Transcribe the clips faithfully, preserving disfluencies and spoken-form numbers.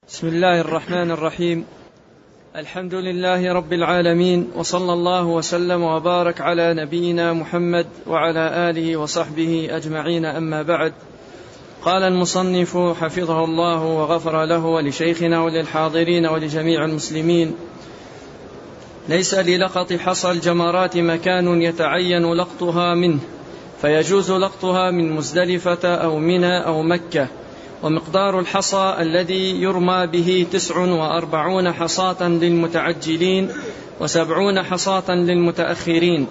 بسم الله الرحمن الرحيم. الحمد لله رب العالمين، وصلى الله وسلم وبارك على نبينا محمد وعلى آله وصحبه أجمعين، أما بعد. قال المصنف حفظه الله وغفر له ولشيخنا وللحاضرين ولجميع المسلمين: ليس للقط حصى الجمرات مكان يتعين لقطها منه، فيجوز لقطها من مزدلفة أو منى أو مكة. ومقدار الحصى الذي يرمى به تسع وأربعون حصاة للمتعجلين وسبعون حصاة للمتأخرين.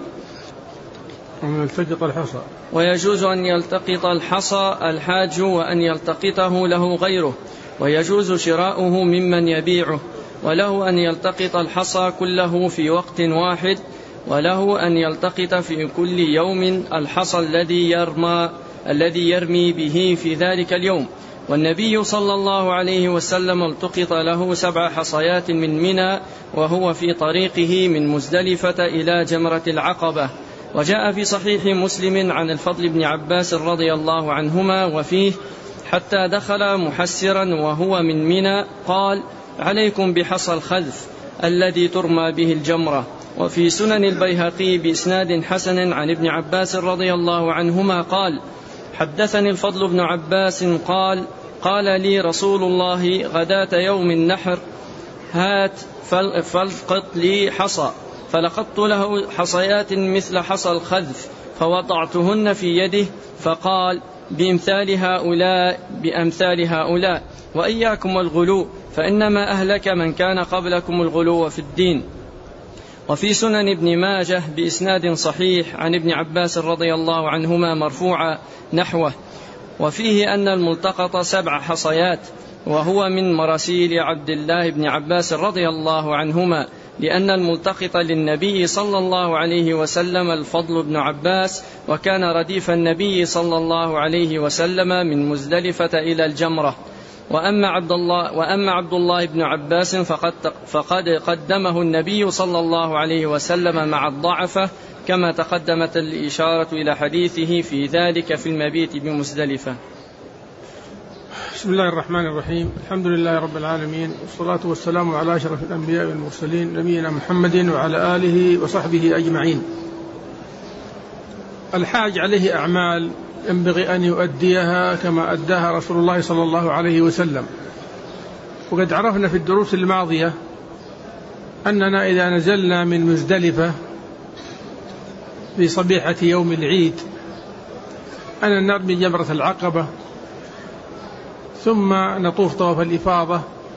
الحصى. ويجوز أن يلتقط الحصى الحاج وأن يلتقطه له غيره، ويجوز شراؤه ممن يبيعه، وله أن يلتقط الحصى كله في وقت واحد، وله أن يلتقط في كل يوم الحصى الذي يرمى الذي يرمي به في ذلك اليوم. والنبي صلى الله عليه وسلم التقط له سبع حصيات من منى وهو في طريقه من مزدلفة إلى جمرة العقبة. وجاء في صحيح مسلم عن الفضل بن عباس رضي الله عنهما وفيه: حتى دخل محسرا وهو من منى قال: عليكم بحصى الخذف الذي ترمى به الجمرة. وفي سنن البيهقي بإسناد حسن عن ابن عباس رضي الله عنهما قال: حدثني الفضل بن عباس قال: قال لي رسول الله غداة يوم النحر: هات فالقط لي حصى، فلقطت له حصيات مثل حصى الخذف فوضعتهن في يده، فقال: بأمثال هؤلاء بأمثال هؤلاء، وإياكم والغلو، فإنما أهلك من كان قبلكم الغلو في الدين. وفي سنن ابن ماجه بإسناد صحيح عن ابن عباس رضي الله عنهما مرفوعا نحوه، وفيه أن الملتقط سبع حصيات، وهو من مراسيل عبد الله بن عباس رضي الله عنهما، لأن الملتقط للنبي صلى الله عليه وسلم الفضل بن عباس، وكان رديف النبي صلى الله عليه وسلم من مزدلفة إلى الجمرة. وأما عبد الله, وأما عبد الله بن عباس فقد, فقد قدمه النبي صلى الله عليه وسلم مع الضعفة، كما تقدمت الإشارة إلى حديثه في ذلك في المبيت بمزدلفة. بسم الله الرحمن الرحيم. الحمد لله رب العالمين، والصلاة والسلام على أشرف الأنبياء والمرسلين، نبينا محمد وعلى آله وصحبه أجمعين. الحاج عليه أعمال ينبغي أن يؤديها كما أداها رسول الله صلى الله عليه وسلم. وقد عرفنا في الدروس الماضية أننا إذا نزلنا من مزدلفة في صبيحة يوم العيد أن نرمي جمرة العقبة، ثم نطوف طواف الإفاضة،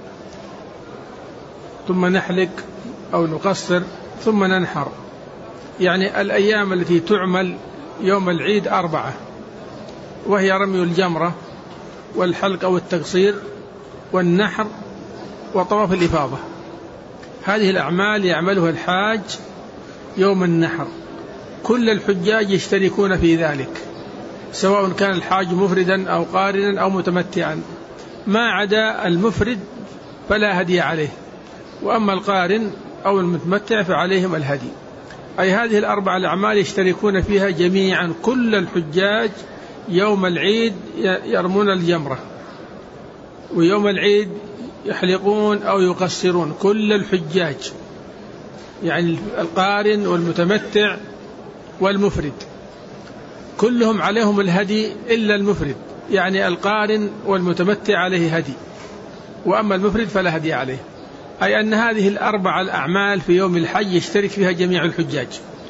ثم نحلق أو نقصر، ثم ننحر. يعني الأيام التي تعمل يوم العيد أربعة، وهي رمي الجمرة والحلق أو التقصير والنحر وطواف الإفاضة. هذه الأعمال يعملها الحاج يوم النحر. كل الحجاج يشتركون في ذلك، سواء كان الحاج مفردا أو قارنا أو متمتعا، ما عدا المفرد فلا هدي عليه، وأما القارن أو المتمتع فعليهم الهدي. أي هذه الأربع الأعمال يشتركون فيها جميعا كل الحجاج يوم العيد يرمون الجمرة، ويوم العيد يحلقون أو يقصرون كل الحجاج، يعني القارن والمتمتع والمفرد كلهم عليهم الهدي إلا المفرد، يعني القارن والمتمتع عليه هدي، وأما المفرد فلا هدي عليه. أي أن هذه الأربع الأعمال في يوم الحج يشترك فيها جميع الحجاج.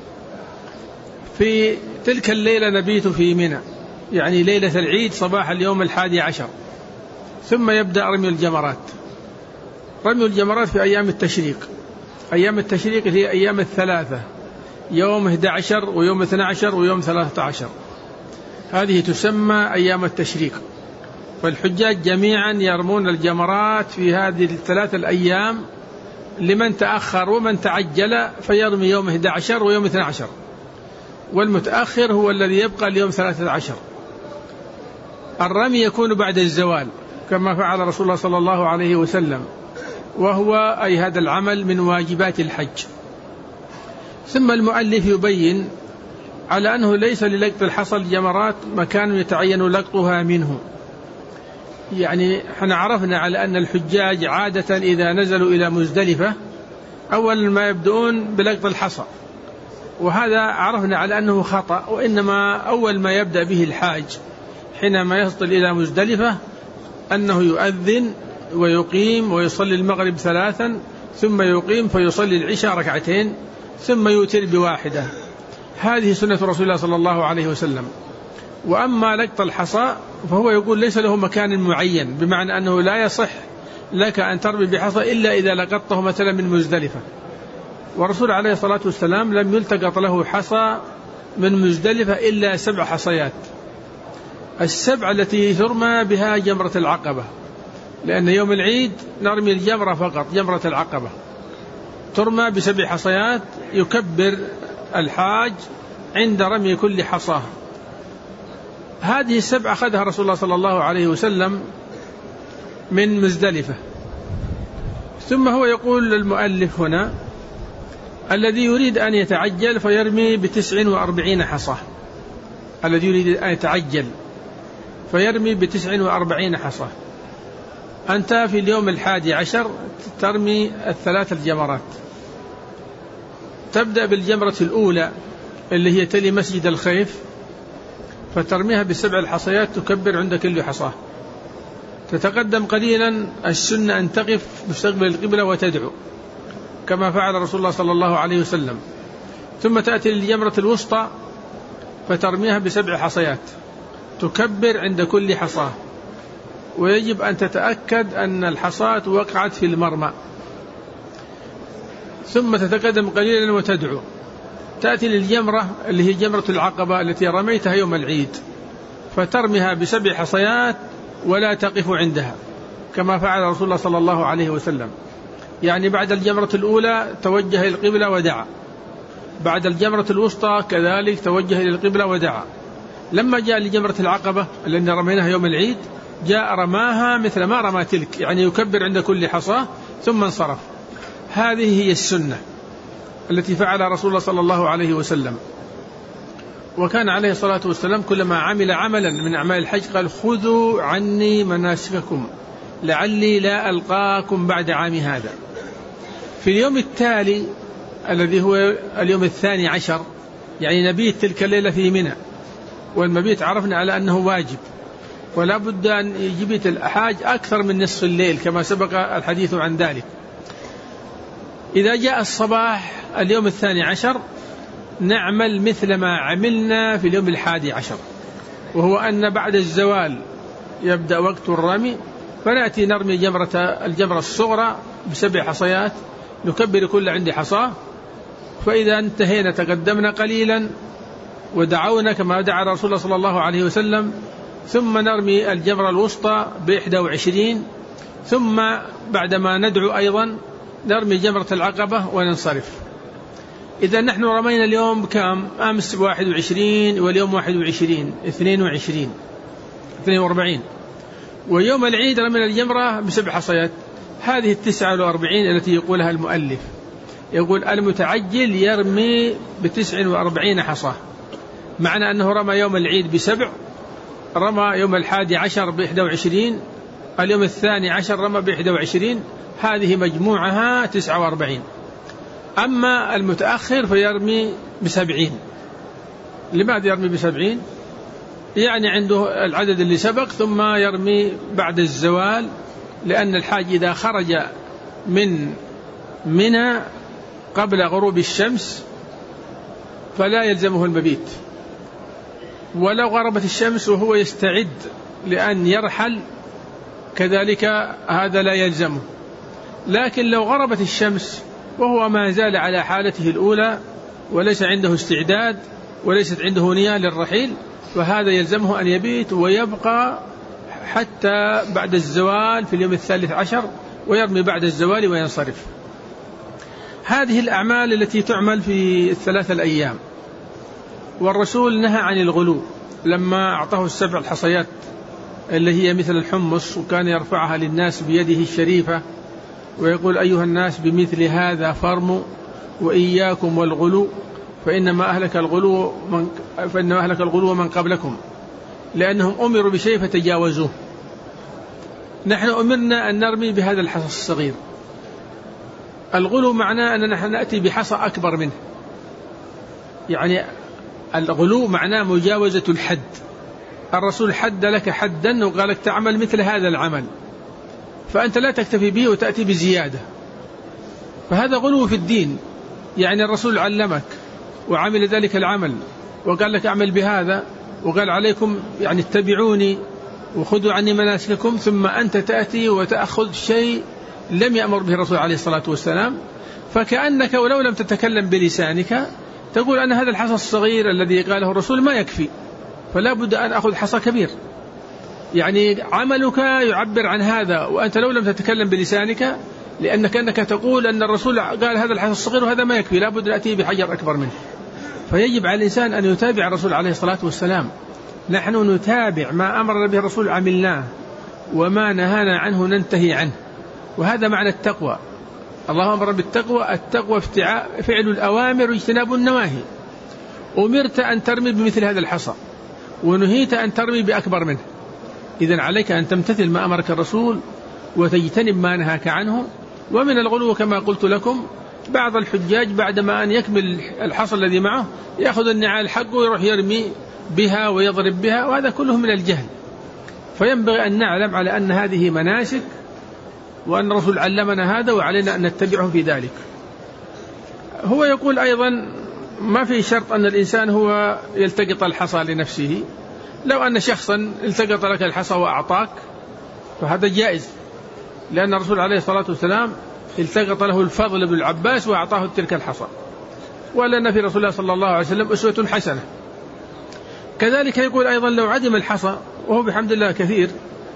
في تلك الليلة نبيت في منى، يعني ليلة العيد صباح اليوم الحادي عشر، ثم يبدأ رمي الجمرات. رمي الجمرات في أيام التشريق. أيام التشريق هي أيام الثلاثة، يوم أحد عشر ويوم اثني عشر ويوم ثلاثة عشر، هذه تسمى أيام التشريق. فالحجاج جميعا يرمون الجمرات في هذه الثلاثة الأيام، لمن تأخر ومن تعجل فيرمي يوم أحد عشر ويوم اثني عشر، والمتأخر هو الذي يبقى اليوم ثلاثة عشر. الرمي يكون بعد الزوال كما فعل رسول الله صلى الله عليه وسلم، وهو أي هذا العمل من واجبات الحج. ثم المؤلف يبين على أنه ليس للقط الحصى الجمرات مكان يتعين لقطها منه، يعني احنا عرفنا على أن الحجاج عادة إذا نزلوا إلى مزدلفة أول ما يبدؤون بلقط الحصى، وهذا عرفنا على أنه خطأ، وإنما أول ما يبدأ به الحاج حينما يصل إلى مزدلفة أنه يؤذن ويقيم ويصلي المغرب ثلاثا ثم يقيم فيصلي العشاء ركعتين ثم يوتر بواحدة. هذه سنة رسول الله صلى الله عليه وسلم. وأما لقط الحصى فهو يقول ليس له مكان معين، بمعنى أنه لا يصح لك أن ترمي بحصى إلا إذا لقطته مثلا من مزدلفة، والرسول عليه الصلاة والسلام لم يلتقط له حصى من مزدلفة إلا سبع حصيات، السبع التي ترمى بها جمرة العقبة، لأن يوم العيد نرمي الجمرة فقط، جمرة العقبة ترمى بسبع حصيات، يكبر الحاج عند رمي كل حصاه. هذه السبع أخذها رسول الله صلى الله عليه وسلم من مزدلفة. ثم هو يقول للمؤلف هنا الذي يريد أن يتعجل فيرمي بتسع وأربعين حصى، الذي يريد أن يتعجل فيرمي بتسع وأربعين حصى. أنت في اليوم الحادي عشر ترمي الثلاث الجمرات، تبدأ بالجمرة الأولى اللي هي تلي مسجد الخيف، فترميها بسبع الحصيات تكبر عند كل حصاه، تتقدم قليلا، السنة أن تقف مستقبل القبلة وتدعو كما فعل رسول الله صلى الله عليه وسلم، ثم تأتي للجمرة الوسطى فترميها بسبع حصيات تكبر عند كل حصاه، ويجب أن تتأكد أن الحصاة وقعت في المرمى، ثم تتقدم قليلا وتدعو. تأتي للجمرة اللي هي جمرة العقبة التي رميتها يوم العيد، فترميها بسبع حصيات ولا تقف عندها كما فعل رسول الله صلى الله عليه وسلم، يعني بعد الجمرة الأولى توجه إلى القبلة ودعا، بعد الجمرة الوسطى كذلك توجه إلى القبلة ودعا. لما جاء لجمرة العقبة التي رميناها يوم العيد جاء رماها مثل ما رمى تلك، يعني يكبر عند كل حصاة ثم انصرف. هذه هي السنة التي فعل رسول الله صلى الله عليه وسلم. وكان عليه الصلاة والسلام كلما عمل عملا من أعمال الحج قال خذوا عني مناسككم لعلي لا ألقاكم بعد عام هذا. في اليوم التالي الذي هو اليوم الثاني عشر، يعني نبيت تلك الليلة في منى، والمبيت عرفنا على أنه واجب، ولا بد أن يجبت الحاج أكثر من نصف الليل كما سبق الحديث عن ذلك. إذا جاء الصباح اليوم الثاني عشر نعمل مثل ما عملنا في اليوم الحادي عشر، وهو أن بعد الزوال يبدأ وقت الرمي، فنأتي نرمي جمرة الجمرة الصغرى بسبع حصيات نكبر كل عند حصاه، فإذا انتهينا تقدمنا قليلا ودعونا كما دعا رسول الله صلى الله عليه وسلم، ثم نرمي الجمرة الوسطى بإحدى وعشرين، ثم بعدما ندعو أيضا نرمي جمرة العقبة وننصرف. إذا نحن رمينا اليوم كم؟ أمس واحد وعشرين، واليوم واحد وعشرين، اثنين وعشرين، اثنين واربعين، ويوم العيد رمينا الجمرة بسبع حصيات. هذه التسعة واربعين التي يقولها المؤلف، يقول المتعجل يرمي بتسع واربعين حصى، معنى أنه رمى يوم العيد بسبع، رمى يوم الحادي عشر بإحدى وعشرين، اليوم الثاني عشر رمى بإحدى وعشرين، هذه مجموعها تسعة واربعين. أما المتأخر فيرمي بسبعين. لماذا يرمي بسبعين؟ يعني عنده العدد اللي سبق، ثم يرمي بعد الزوال، لأن الحاج إذا خرج من منى قبل غروب الشمس فلا يلزمه المبيت، ولو غربت الشمس وهو يستعد لأن يرحل كذلك هذا لا يلزمه. لكن لو غربت الشمس وهو ما زال على حالته الأولى وليس عنده استعداد وليست عنده نية للرحيل، فهذا يلزمه أن يبيت ويبقى حتى بعد الزوال في اليوم الثالث عشر، ويرمي بعد الزوال وينصرف. هذه الأعمال التي تعمل في الثلاثة الأيام. والرسول نهى عن الغلو لما أعطاه السبع الحصيات اللي هي مثل الحمص، وكان يرفعها للناس بيده الشريفة ويقول أيها الناس بمثل هذا فارموا وإياكم والغلو فإنما أهلك الغلو من فإنما أهلك الغلو من قبلكم، لأنهم أمروا بشيء فتجاوزوه. نحن أمرنا أن نرمي بهذا الحصى الصغير. الغلو معناه أننا نحن نأتي بحصى أكبر منه، يعني الغلو معناه مجاوزة الحد. الرسول حد لك حدا وقال لك تعمل مثل هذا العمل، فأنت لا تكتفي به وتأتي بزيادة، فهذا غلو في الدين. يعني الرسول علمك وعمل ذلك العمل وقال لك أعمل بهذا، وقال عليكم يعني اتبعوني وخذوا عني مناسككم، ثم أنت تأتي وتأخذ شيء لم يأمر به الرسول عليه الصلاة والسلام، فكأنك ولو لم تتكلم بلسانك تقول أن هذا الحصى الصغير الذي قاله الرسول ما يكفي، فلا بد أن أخذ حصى كبير. يعني عملك يعبر عن هذا، وأنت لو لم تتكلم بلسانك، لأنك أنك تقول أن الرسول قال هذا الحصى الصغير وهذا ما يكفي، لا بد أن أتي بحجر أكبر منه. فيجب على الإنسان أن يتابع الرسول عليه الصلاة والسلام. نحن نتابع ما أمر به الرسول عملناه، وما نهانا عنه ننتهي عنه، وهذا معنى التقوى. الله أمر بالتقوى، التقوى فعل الأوامر واجتناب النواهي. أمرت أن ترمي بمثل هذا الحصى، ونهيت أن ترمي بأكبر منه. إذن عليك أن تمتثل ما أمرك الرسول وتجتنب ما نهاك عنه. ومن الغلو كما قلت لكم بعض الحجاج بعدما أن يكمل الحصى الذي معه يأخذ النعال حقه ويروح يرمي بها ويضرب بها، وهذا كله من الجهل. فينبغي أن نعلم على أن هذه مناسك، وأن الرسول علمنا هذا وعلينا أن نتبعه في ذلك. هو يقول أيضا ما في شرط أن الإنسان هو يلتقط الحصى لنفسه. لو أن شخصا التقط لك الحصى وأعطاك فهذا جائز، لأن الرسول عليه الصلاة والسلام التقط له الفضل بن العباس وأعطاه تلك الحصى، ولأن في رسول الله صلى الله عليه وسلم أسوة حسنة. كذلك يقول أيضا لو عدم الحصى، وهو بحمد الله كثير،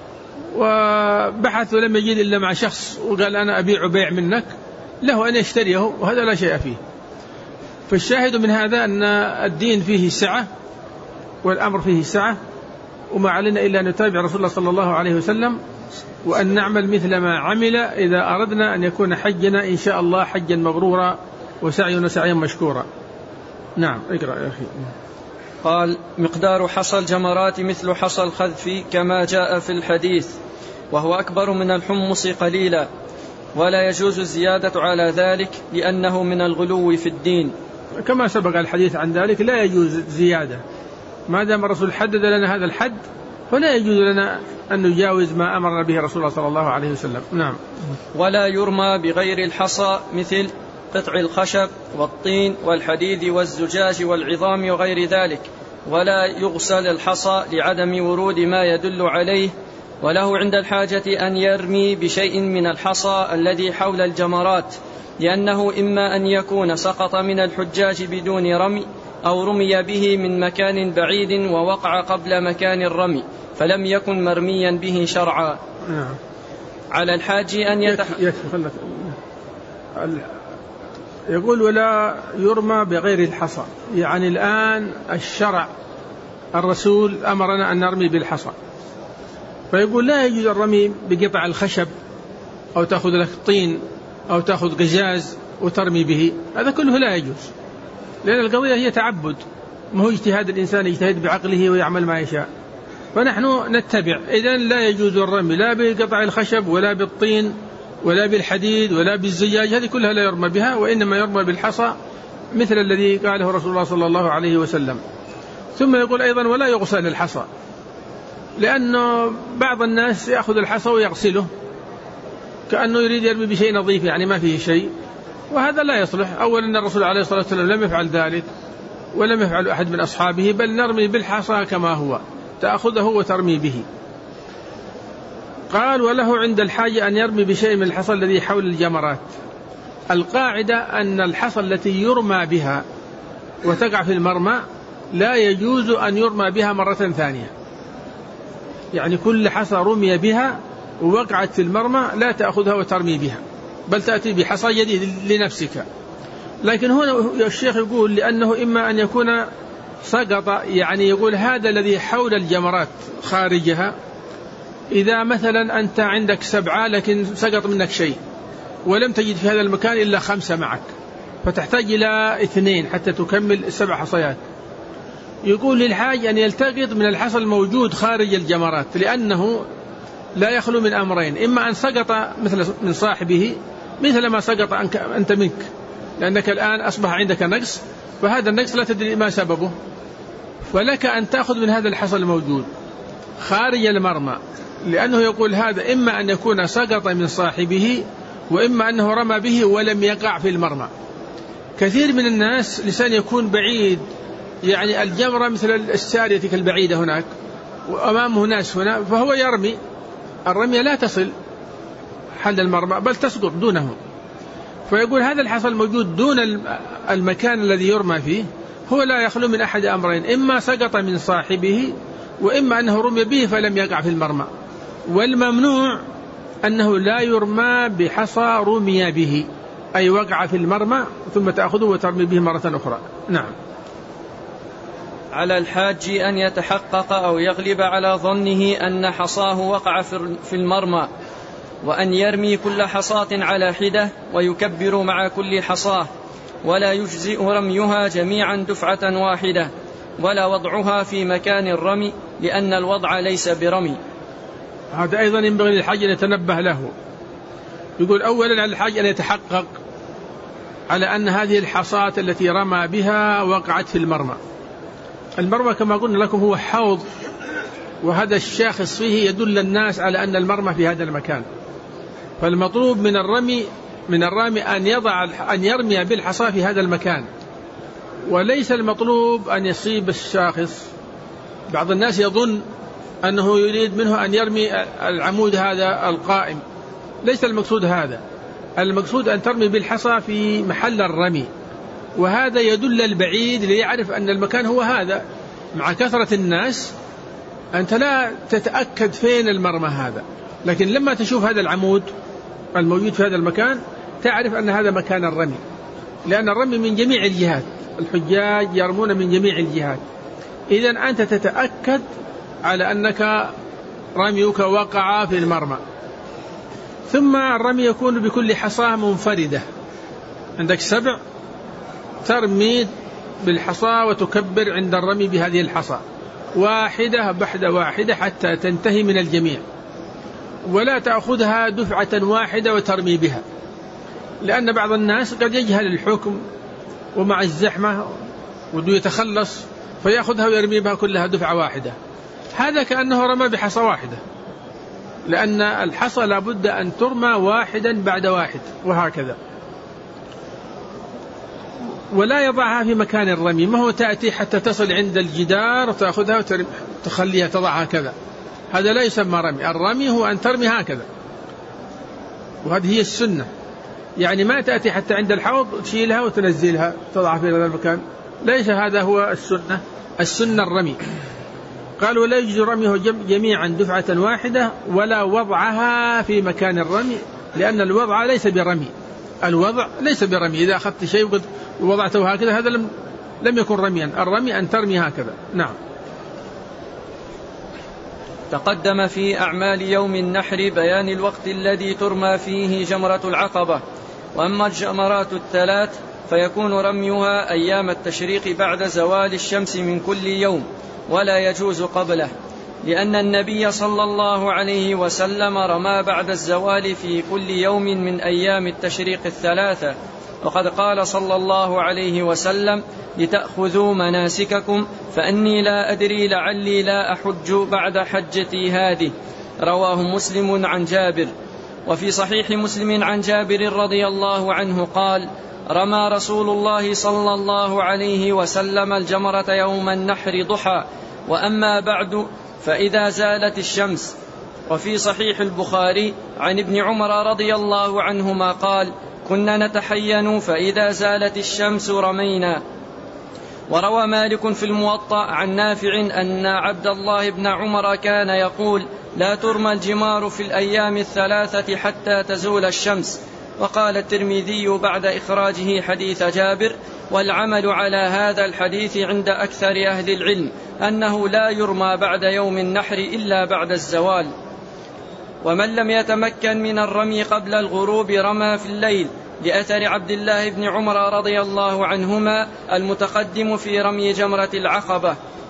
وبحث ولم يجد إلا مع شخص وقال أنا أبيع بيع منك، له أن يشتريه، وهذا لا شيء فيه. فالشاهد من هذا أن الدين فيه سعة والأمر فيه سعة، وما علينا إلا أن نتابع رسول الله صلى الله عليه وسلم، وأن نعمل مثل ما عمل إذا أردنا أن يكون حجنا إن شاء الله حجا مبرورا وسعينا سعيا مشكورا. نعم اقرأ يا أخي. قال: مقدار حصى الجمرات مثل حصى الخذف كما جاء في الحديث، وهو أكبر من الحمص قليلا، ولا يجوز الزيادة على ذلك لأنه من الغلو في الدين. كما سبق الحديث عن ذلك لا يجوز زيادة، ما دام الرسول حدد لنا هذا الحد فلا يجوز لنا أن نجاوز ما أمر به رسول الله صلى الله عليه وسلم. نعم. ولا يرمى بغير الحصى مثل قطع الخشب والطين والحديد والزجاج والعظام وغير ذلك، ولا يغسل الحصى لعدم ورود ما يدل عليه، وله عند الحاجة أن يرمي بشيء من الحصى الذي حول الجمرات، لأنه إما أن يكون سقط من الحجاج بدون رمي، أو رمي به من مكان بعيد ووقع قبل مكان الرمي فلم يكن مرميا به شرعا. نعم. على الحاج أن يتح... يقول ولا يرمى بغير الحصى، يعني الآن الشرع الرسول أمرنا أن نرمي بالحصى، فيقول لا يجوز الرمي بقطع الخشب أو تأخذ لك طين أو تأخذ قزاز وترمي به، هذا كله لا يجوز، لأن القضية هي تعبد، ما هو اجتهاد الإنسان يجتهد بعقله ويعمل ما يشاء. فنحن نتبع، إذن لا يجوز الرمي لا بقطع الخشب ولا بالطين ولا بالحديد ولا بالزجاج، هذه كلها لا يرمى بها، وإنما يرمى بالحصى مثل الذي قاله رسول الله صلى الله عليه وسلم. ثم يقول أيضا ولا يغسل الحصى، لأنه بعض الناس يأخذ الحصى ويغسله كأنه يريد يرمي بشيء نظيف، يعني ما فيه شيء، وهذا لا يصلح. أولا أن الرسول عليه الصلاة والسلام لم يفعل ذلك ولم يفعل أحد من أصحابه، بل نرمي بالحصى كما هو، تأخذه وترمي به. قال وله عند الحاجة أن يرمي بشيء من الحصى الذي حول الجمرات. القاعدة أن الحصى التي يرمى بها وتقع في المرمى لا يجوز أن يرمى بها مرة ثانية، يعني كل حصى رمي بها ووقعت في المرمى لا تأخذها وترمي بها، بل تأتي بحصى جديد لنفسك. لكن هنا الشيخ يقول لأنه إما أن يكون سقط، يعني يقول هذا الذي حول الجمرات خارجها، إذا مثلا أنت عندك سبعة لكن سقط منك شيء ولم تجد في هذا المكان إلا خمسة معك، فتحتاج إلى اثنين حتى تكمل السبع حصيات، يقول للحاج أن يلتقط من الحصى الموجود خارج الجمرات، لأنه لا يخلو من أمرين: إما أن سقط مثل من صاحبه مثل ما سقط أنت منك، لأنك الآن أصبح عندك نقص، فهذا النقص لا تدري ما سببه، فلك أن تأخذ من هذا الحصى الموجود خارج المرمى، لأنه يقول هذا إما أن يكون سقط من صاحبه وإما أنه رمى به ولم يقع في المرمى. كثير من الناس لسان يكون بعيد، يعني الجمرة مثل السارية البعيدة هناك وأمامه ناس هنا، فهو يرمي، الرمية لا تصل حد المرمى بل تسقط دونه، فيقول هذا الحصى الموجود دون المكان الذي يرمى فيه هو لا يخلو من أحد أمرين: إما سقط من صاحبه وإما أنه رمي به فلم يقع في المرمى. والممنوع أنه لا يرمى بحصى رمي به، أي وقع في المرمى ثم تأخذه وترمي به مرة أخرى. نعم. على الحاج أن يتحقق أو يغلب على ظنه أن حصاه وقع في المرمى، وأن يرمي كل حصاة على حدة ويكبر مع كل حصاه، ولا يجزئ رميها جميعا دفعة واحدة، ولا وضعها في مكان الرمي، لأن الوضع ليس برمي. هذا أيضا ينبغي للحاج أن يتنبه له. يقول أولا على الحاج أن يتحقق على أن هذه الحصاة التي رمى بها وقعت في المرمى. المرمى كما قلنا لكم هو حوض، وهذا الشاخص فيه يدل الناس على أن المرمى في هذا المكان، فالمطلوب من الرمي من الرامي أن يضع أن يرمي بالحصى في هذا المكان، وليس المطلوب أن يصيب الشاخص. بعض الناس يظن أنه يريد منه أن يرمي العمود هذا القائم، ليس المقصود هذا، المقصود أن ترمي بالحصى في محل الرمي، وهذا يدل البعيد ليعرف أن المكان هو هذا. مع كثرة الناس أنت لا تتأكد فين المرمى هذا، لكن لما تشوف هذا العمود الموجود في هذا المكان تعرف أن هذا مكان الرمي، لأن الرمي من جميع الجهات، الحجاج يرمون من جميع الجهات، إذن أنت تتأكد على أنك رميك وقع في المرمى. ثم الرمي يكون بكل حصاة منفردة، عندك سبع ترمي بالحصى وتكبر عند الرمي بهذه الحصى واحدة بعد واحدة حتى تنتهي من الجميع، ولا تأخذها دفعة واحدة وترمي بها، لأن بعض الناس قد يجهل الحكم ومع الزحمة وده يتخلص فيأخذها ويرمي بها كلها دفعة واحدة، هذا كأنه رمى بحصى واحدة، لأن الحصى لابد أن ترمى واحدا بعد واحد وهكذا. ولا يضعها في مكان الرمي، ما هو تأتي حتى تصل عند الجدار وتأخذها وتخليها تضعها كذا، هذا لا يسمى رمي. الرمي هو أن ترمي هكذا، وهذه هي السنة، يعني ما تأتي حتى عند الحوض تشيلها وتنزلها تضعها في هذا المكان، ليس هذا هو السنة. السنة الرمي. قال ولا يجوز رميه جميعا دفعة واحدة ولا وضعها في مكان الرمي، لأن الوضع ليس برمي، الوضع ليس برمي. إذا أخذت شيء ووضعته هكذا هذا لم لم يكن رميا، الرمي أن ترمي هكذا. نعم. تقدم في أعمال يوم النحر بيان الوقت الذي ترمى فيه جمرة العقبة، وأما الجمرات الثلاث فيكون رميها أيام التشريق بعد زوال الشمس من كل يوم، ولا يجوز قبله، لأن النبي صلى الله عليه وسلم رمى بعد الزوال في كل يوم من أيام التشريق الثلاثة، وقد قال صلى الله عليه وسلم لتأخذوا مناسككم فأني لا أدري لعلي لا أحج بعد حجتي هذه، رواه مسلم عن جابر. وفي صحيح مسلم عن جابر رضي الله عنه قال رمى رسول الله صلى الله عليه وسلم الجمرة يوم النحر ضحى، وأما بعد فإذا زالت الشمس. وفي صحيح البخاري عن ابن عمر رضي الله عنهما قال كنا نتحين فإذا زالت الشمس رمينا. وروى مالك في الموطأ عن نافع أن عبد الله بن عمر كان يقول لا ترمى الجمار في الأيام الثلاثة حتى تزول الشمس. وقال الترمذي بعد إخراجه حديث جابر والعمل على هذا الحديث عند أكثر أهل العلم أنه لا يرمى بعد يوم النحر إلا بعد الزوال. ومن لم يتمكن من الرمي قبل الغروب رمى في الليل، لأثر عبد الله بن عمر رضي الله عنهما المتقدم في رمي جمرة العقبة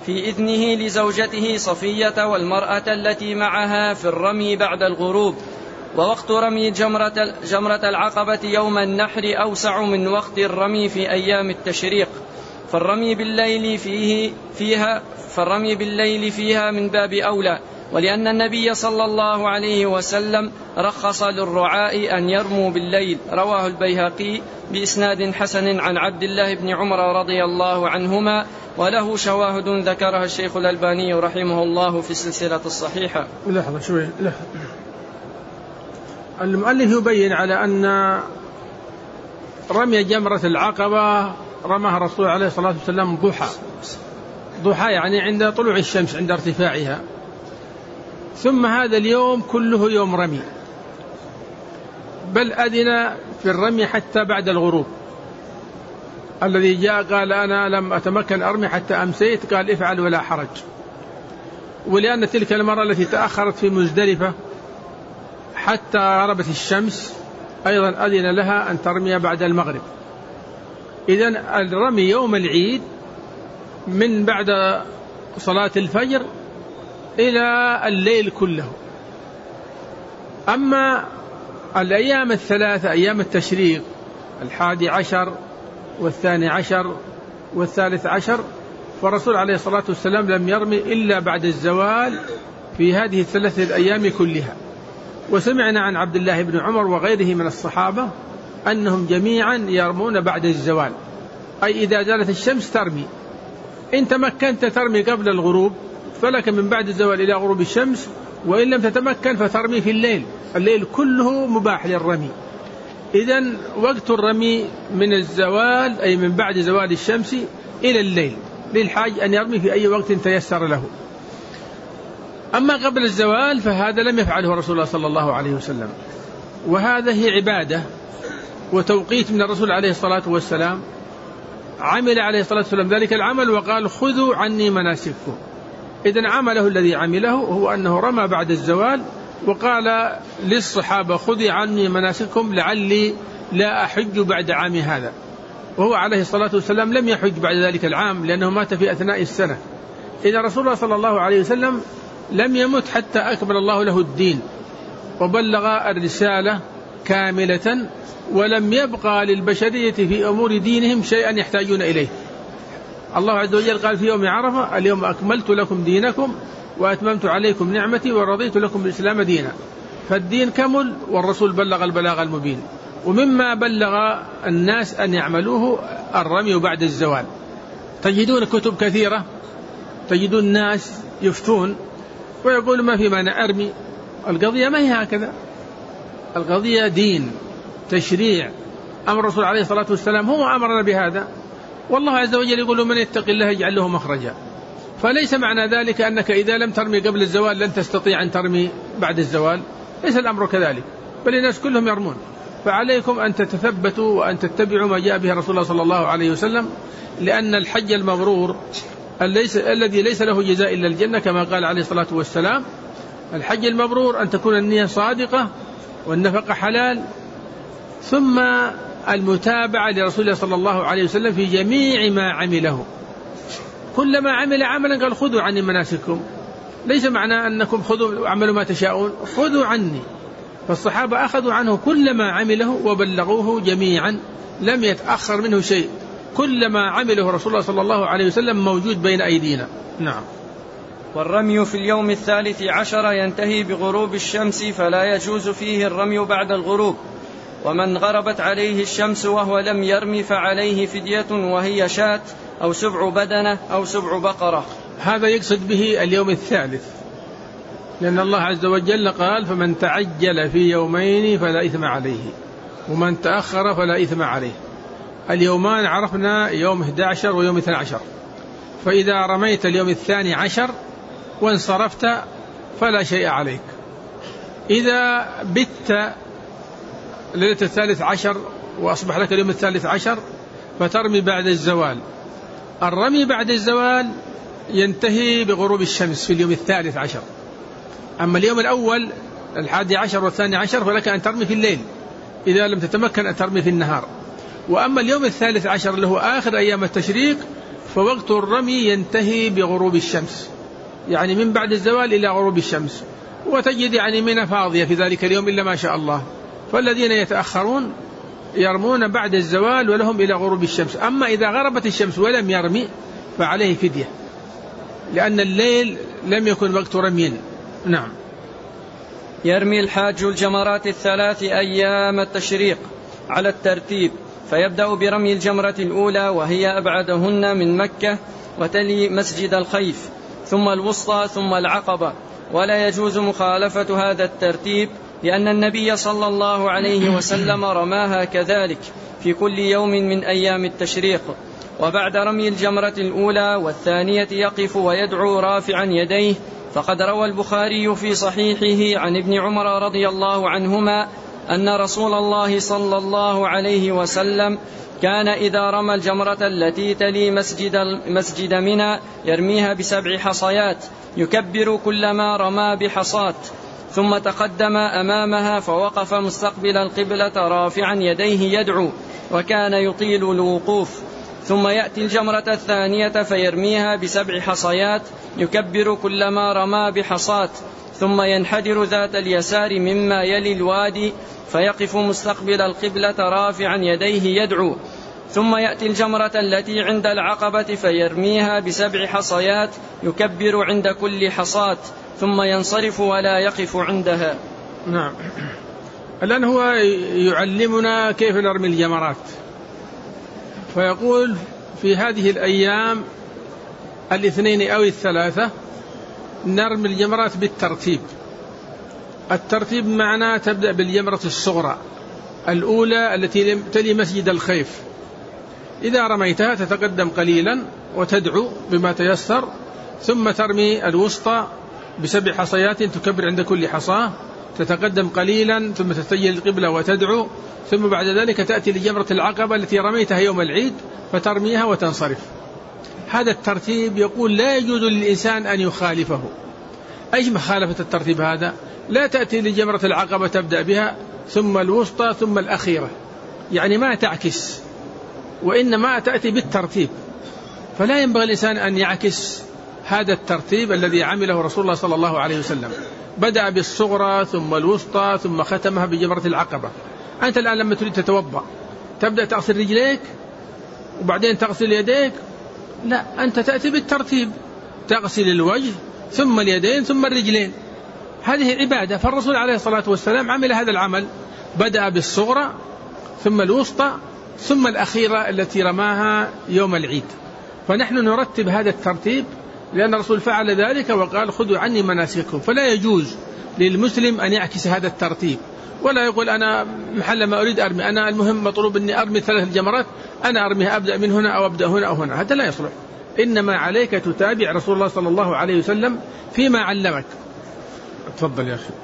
في إذنه لزوجته صفية والمرأة التي معها في الرمي بعد الغروب. ووقت رمي جمرة, جمرة العقبة يوم النحر أوسع من وقت الرمي في أيام التشريق، فالرمي بالليل فيه فيها فالرمي بالليل فيها من باب أولى، ولأن النبي صلى الله عليه وسلم رخص للرعاء أن يرموا بالليل. رواه البيهقي بإسناد حسن عن عبد الله بن عمر رضي الله عنهما، وله شواهد ذكرها الشيخ الألباني رحمه الله في السلسلة الصحيحة. لحظة شوي، لحظة. المؤلف يبين على أن رمي جمرة العقبة رماها الرسول عليه الصلاة والسلام ضحى، ضحى يعني عند طلوع الشمس، عند ارتفاعها، ثم هذا اليوم كله يوم رمي، بل أذن في الرمي حتى بعد الغروب. الذي جاء قال أنا لم أتمكن أرمي حتى أمسيت، قال افعل ولا حرج. ولأن تلك المرة التي تأخرت في مزدلفة حتى غربت الشمس أيضا أذن لها أن ترمي بعد المغرب. إذن الرمي يوم العيد من بعد صلاة الفجر إلى الليل كله. أما الأيام الثلاثة، أيام التشريق الحادي عشر والثاني عشر والثالث عشر، فالرسول عليه الصلاة والسلام لم يرمي إلا بعد الزوال في هذه الثلاثة الأيام كلها. وسمعنا عن عبد الله بن عمر وغيره من الصحابة أنهم جميعا يرمون بعد الزوال، أي إذا زالت الشمس ترمي. إن تمكنت ترمي قبل الغروب فلك من بعد الزوال إلى غروب الشمس، وإن لم تتمكن فترمي في الليل، الليل كله مباح للرمي. إذن وقت الرمي من الزوال أي من بعد زوال الشمس إلى الليل، للحاج أن يرمي في أي وقت تيسر له. أما قبل الزوال فهذا لم يفعله رسول الله صلى الله عليه وسلم، وهذه عبادة وتوقيت من الرسول عليه الصلاة والسلام. عمل عليه الصلاة والسلام ذلك العمل وقال خذوا عني مناسككم. إذن عمله الذي عمله هو أنه رمى بعد الزوال، وقال للصحابة خذوا عني مناسككم لعلي لا أحج بعد عام هذا. وهو عليه الصلاة والسلام لم يحج بعد ذلك العام لأنه مات في أثناء السنة. إذا رسول الله صلى الله عليه وسلم لم يمت حتى أكمل الله له الدين وبلغ الرسالة كاملة، ولم يبقى للبشرية في أمور دينهم شيئا يحتاجون إليه. الله عز وجل قال في يوم عرفة اليوم أكملت لكم دينكم وأتممت عليكم نعمتي ورضيت لكم الإسلام دينا. فالدين كمل والرسول بلغ البلاغ المبين. ومما بلغ الناس أن يعملوه الرمي بعد الزوال. تجدون كتب كثيرة، تجدون الناس يفتون ويقول ما في مانع أرمي. القضية ما هي هكذا، القضية دين تشريع، أمر الرسول عليه الصلاة والسلام هو أمرنا بهذا، والله عز وجل يقول من يتق الله يجعل له مخرجا. فليس معنى ذلك أنك إذا لم ترمي قبل الزوال لن تستطيع أن ترمي بعد الزوال، ليس الأمر كذلك، بل الناس كلهم يرمون. فعليكم أن تتثبتوا وأن تتبعوا ما جاء به رسول الله صلى الله عليه وسلم، لأن الحج المبرور الذي ليس له جزاء إلا الجنة كما قال عليه الصلاة والسلام. الحج المبرور أن تكون النية صادقة والنفقة حلال، ثم المتابعة لرسول الله صلى الله عليه وسلم في جميع ما عمله. كلما عمل عملا قال خذوا عني مناسككم، ليس معنى أنكم خذوا اعملوا ما تشاءون، خذوا عني. فالصحابة أخذوا عنه كل ما عمله وبلغوه جميعا، لم يتأخر منه شيء، كل ما عمله رسول الله صلى الله عليه وسلم موجود بين أيدينا. نعم. والرمي في اليوم الثالث عشر ينتهي بغروب الشمس، فلا يجوز فيه الرمي بعد الغروب. ومن غربت عليه الشمس وهو لم يرمي فعليه فدية، وهي شاة أو سبع بدنة أو سبع بقرة. هذا يقصد به اليوم الثالث، لأن الله عز وجل قال فمن تعجل في يومين فلا إثم عليه ومن تأخر فلا إثم عليه. اليومان عرفنا يوم أحد عشر ويوم اثني عشر، فإذا رميت اليوم الثاني عشر وانصرفت فلا شيء عليك. إذا بت ليلة الثالث عشر وأصبح لك اليوم الثالث عشر فترمي بعد الزوال. الرمي بعد الزوال ينتهي بغروب الشمس في اليوم الثالث عشر. أما اليوم الأول الحادي عشر والثاني عشر فلك أن ترمي في الليل إذا لم تتمكن أن ترمي في النهار. وأما اليوم الثالث عشر اللي هو آخر أيام التشريق فوقت الرمي ينتهي بغروب الشمس، يعني من بعد الزوال إلى غروب الشمس، وتجد يعني منى فاضية في ذلك اليوم إلا ما شاء الله. فالذين يتأخرون يرمون بعد الزوال ولهم إلى غروب الشمس. أما إذا غربت الشمس ولم يرمي فعليه فدية، لأن الليل لم يكن وقت رمي. نعم. يرمي الحاج الجمرات الثلاث أيام التشريق على الترتيب، فيبدأ برمي الجمرة الأولى وهي أبعدهن من مكة وتلي مسجد الخيف، ثم الوسطى، ثم العقبة. ولا يجوز مخالفة هذا الترتيب، لأن النبي صلى الله عليه وسلم رماها كذلك في كل يوم من أيام التشريق. وبعد رمي الجمرة الأولى والثانية يقف ويدعو رافعا يديه، فقد روى البخاري في صحيحه عن ابن عمر رضي الله عنهما أن رسول الله صلى الله عليه وسلم كان إذا رمى الجمرة التي تلي مسجد, مسجد منى يرميها بسبع حصيات، يكبر كلما رمى بحصات، ثم تقدم أمامها فوقف مستقبل القبلة رافعا يديه يدعو، وكان يطيل الوقوف. ثم يأتي الجمرة الثانية فيرميها بسبع حصيات، يكبر كلما رمى بحصات، ثم ينحدر ذات اليسار مما يلي الوادي فيقف مستقبل القبلة رافعا يديه يدعو. ثم يأتي الجمرة التي عند العقبة فيرميها بسبع حصيات، يكبر عند كل حصاة، ثم ينصرف ولا يقف عندها. نعم. الآن هو يعلمنا كيف نرمي الجمرات، فيقول في هذه الأيام الاثنين أو الثلاثة نرمي الجمرات بالترتيب. الترتيب معناه تبدأ بالجمرة الصغرى الأولى التي تلي مسجد الخيف، إذا رميتها تتقدم قليلا وتدعو بما تيسر، ثم ترمي الوسطى بسبع حصيات تكبر عند كل حصاة، تتقدم قليلا ثم تتجه القبلة وتدعو، ثم بعد ذلك تأتي لجمرة العقبة التي رميتها يوم العيد فترميها وتنصرف. هذا الترتيب يقول لا يجوز للإنسان أن يخالفه. أيش مخالفة الترتيب هذا؟ لا تأتي لجمرة العقبة تبدأ بها ثم الوسطى ثم الأخيرة، يعني ما تعكس، وإنما تأتي بالترتيب. فلا ينبغي الإنسان أن يعكس هذا الترتيب الذي عمله رسول الله صلى الله عليه وسلم، بدأ بالصغرى ثم الوسطى ثم ختمها بجمرة العقبة. أنت الآن لما تريد تتوضأ تبدأ تغسل رجليك وبعدين تغسل يديك؟ لا، أنت تأتي بالترتيب، تغسل الوجه ثم اليدين ثم الرجلين. هذه عبادة، فالرسول عليه الصلاة والسلام عمل هذا العمل، بدأ بالصغرى ثم الوسطى ثم الأخيرة التي رماها يوم العيد. فنحن نرتب هذا الترتيب لأن الرسول فعل ذلك وقال خذوا عني مناسككم. فلا يجوز للمسلم أن يعكس هذا الترتيب، ولا يقول أنا محل ما أريد أرمي، أنا المهم مطلوب أني أرمي ثلاث الجمرات أنا أرميها، أبدأ من هنا أو أبدأ هنا أو هنا، هذا لا يصلح. إنما عليك تتابع رسول الله صلى الله عليه وسلم فيما علمك. تفضل يا أخي.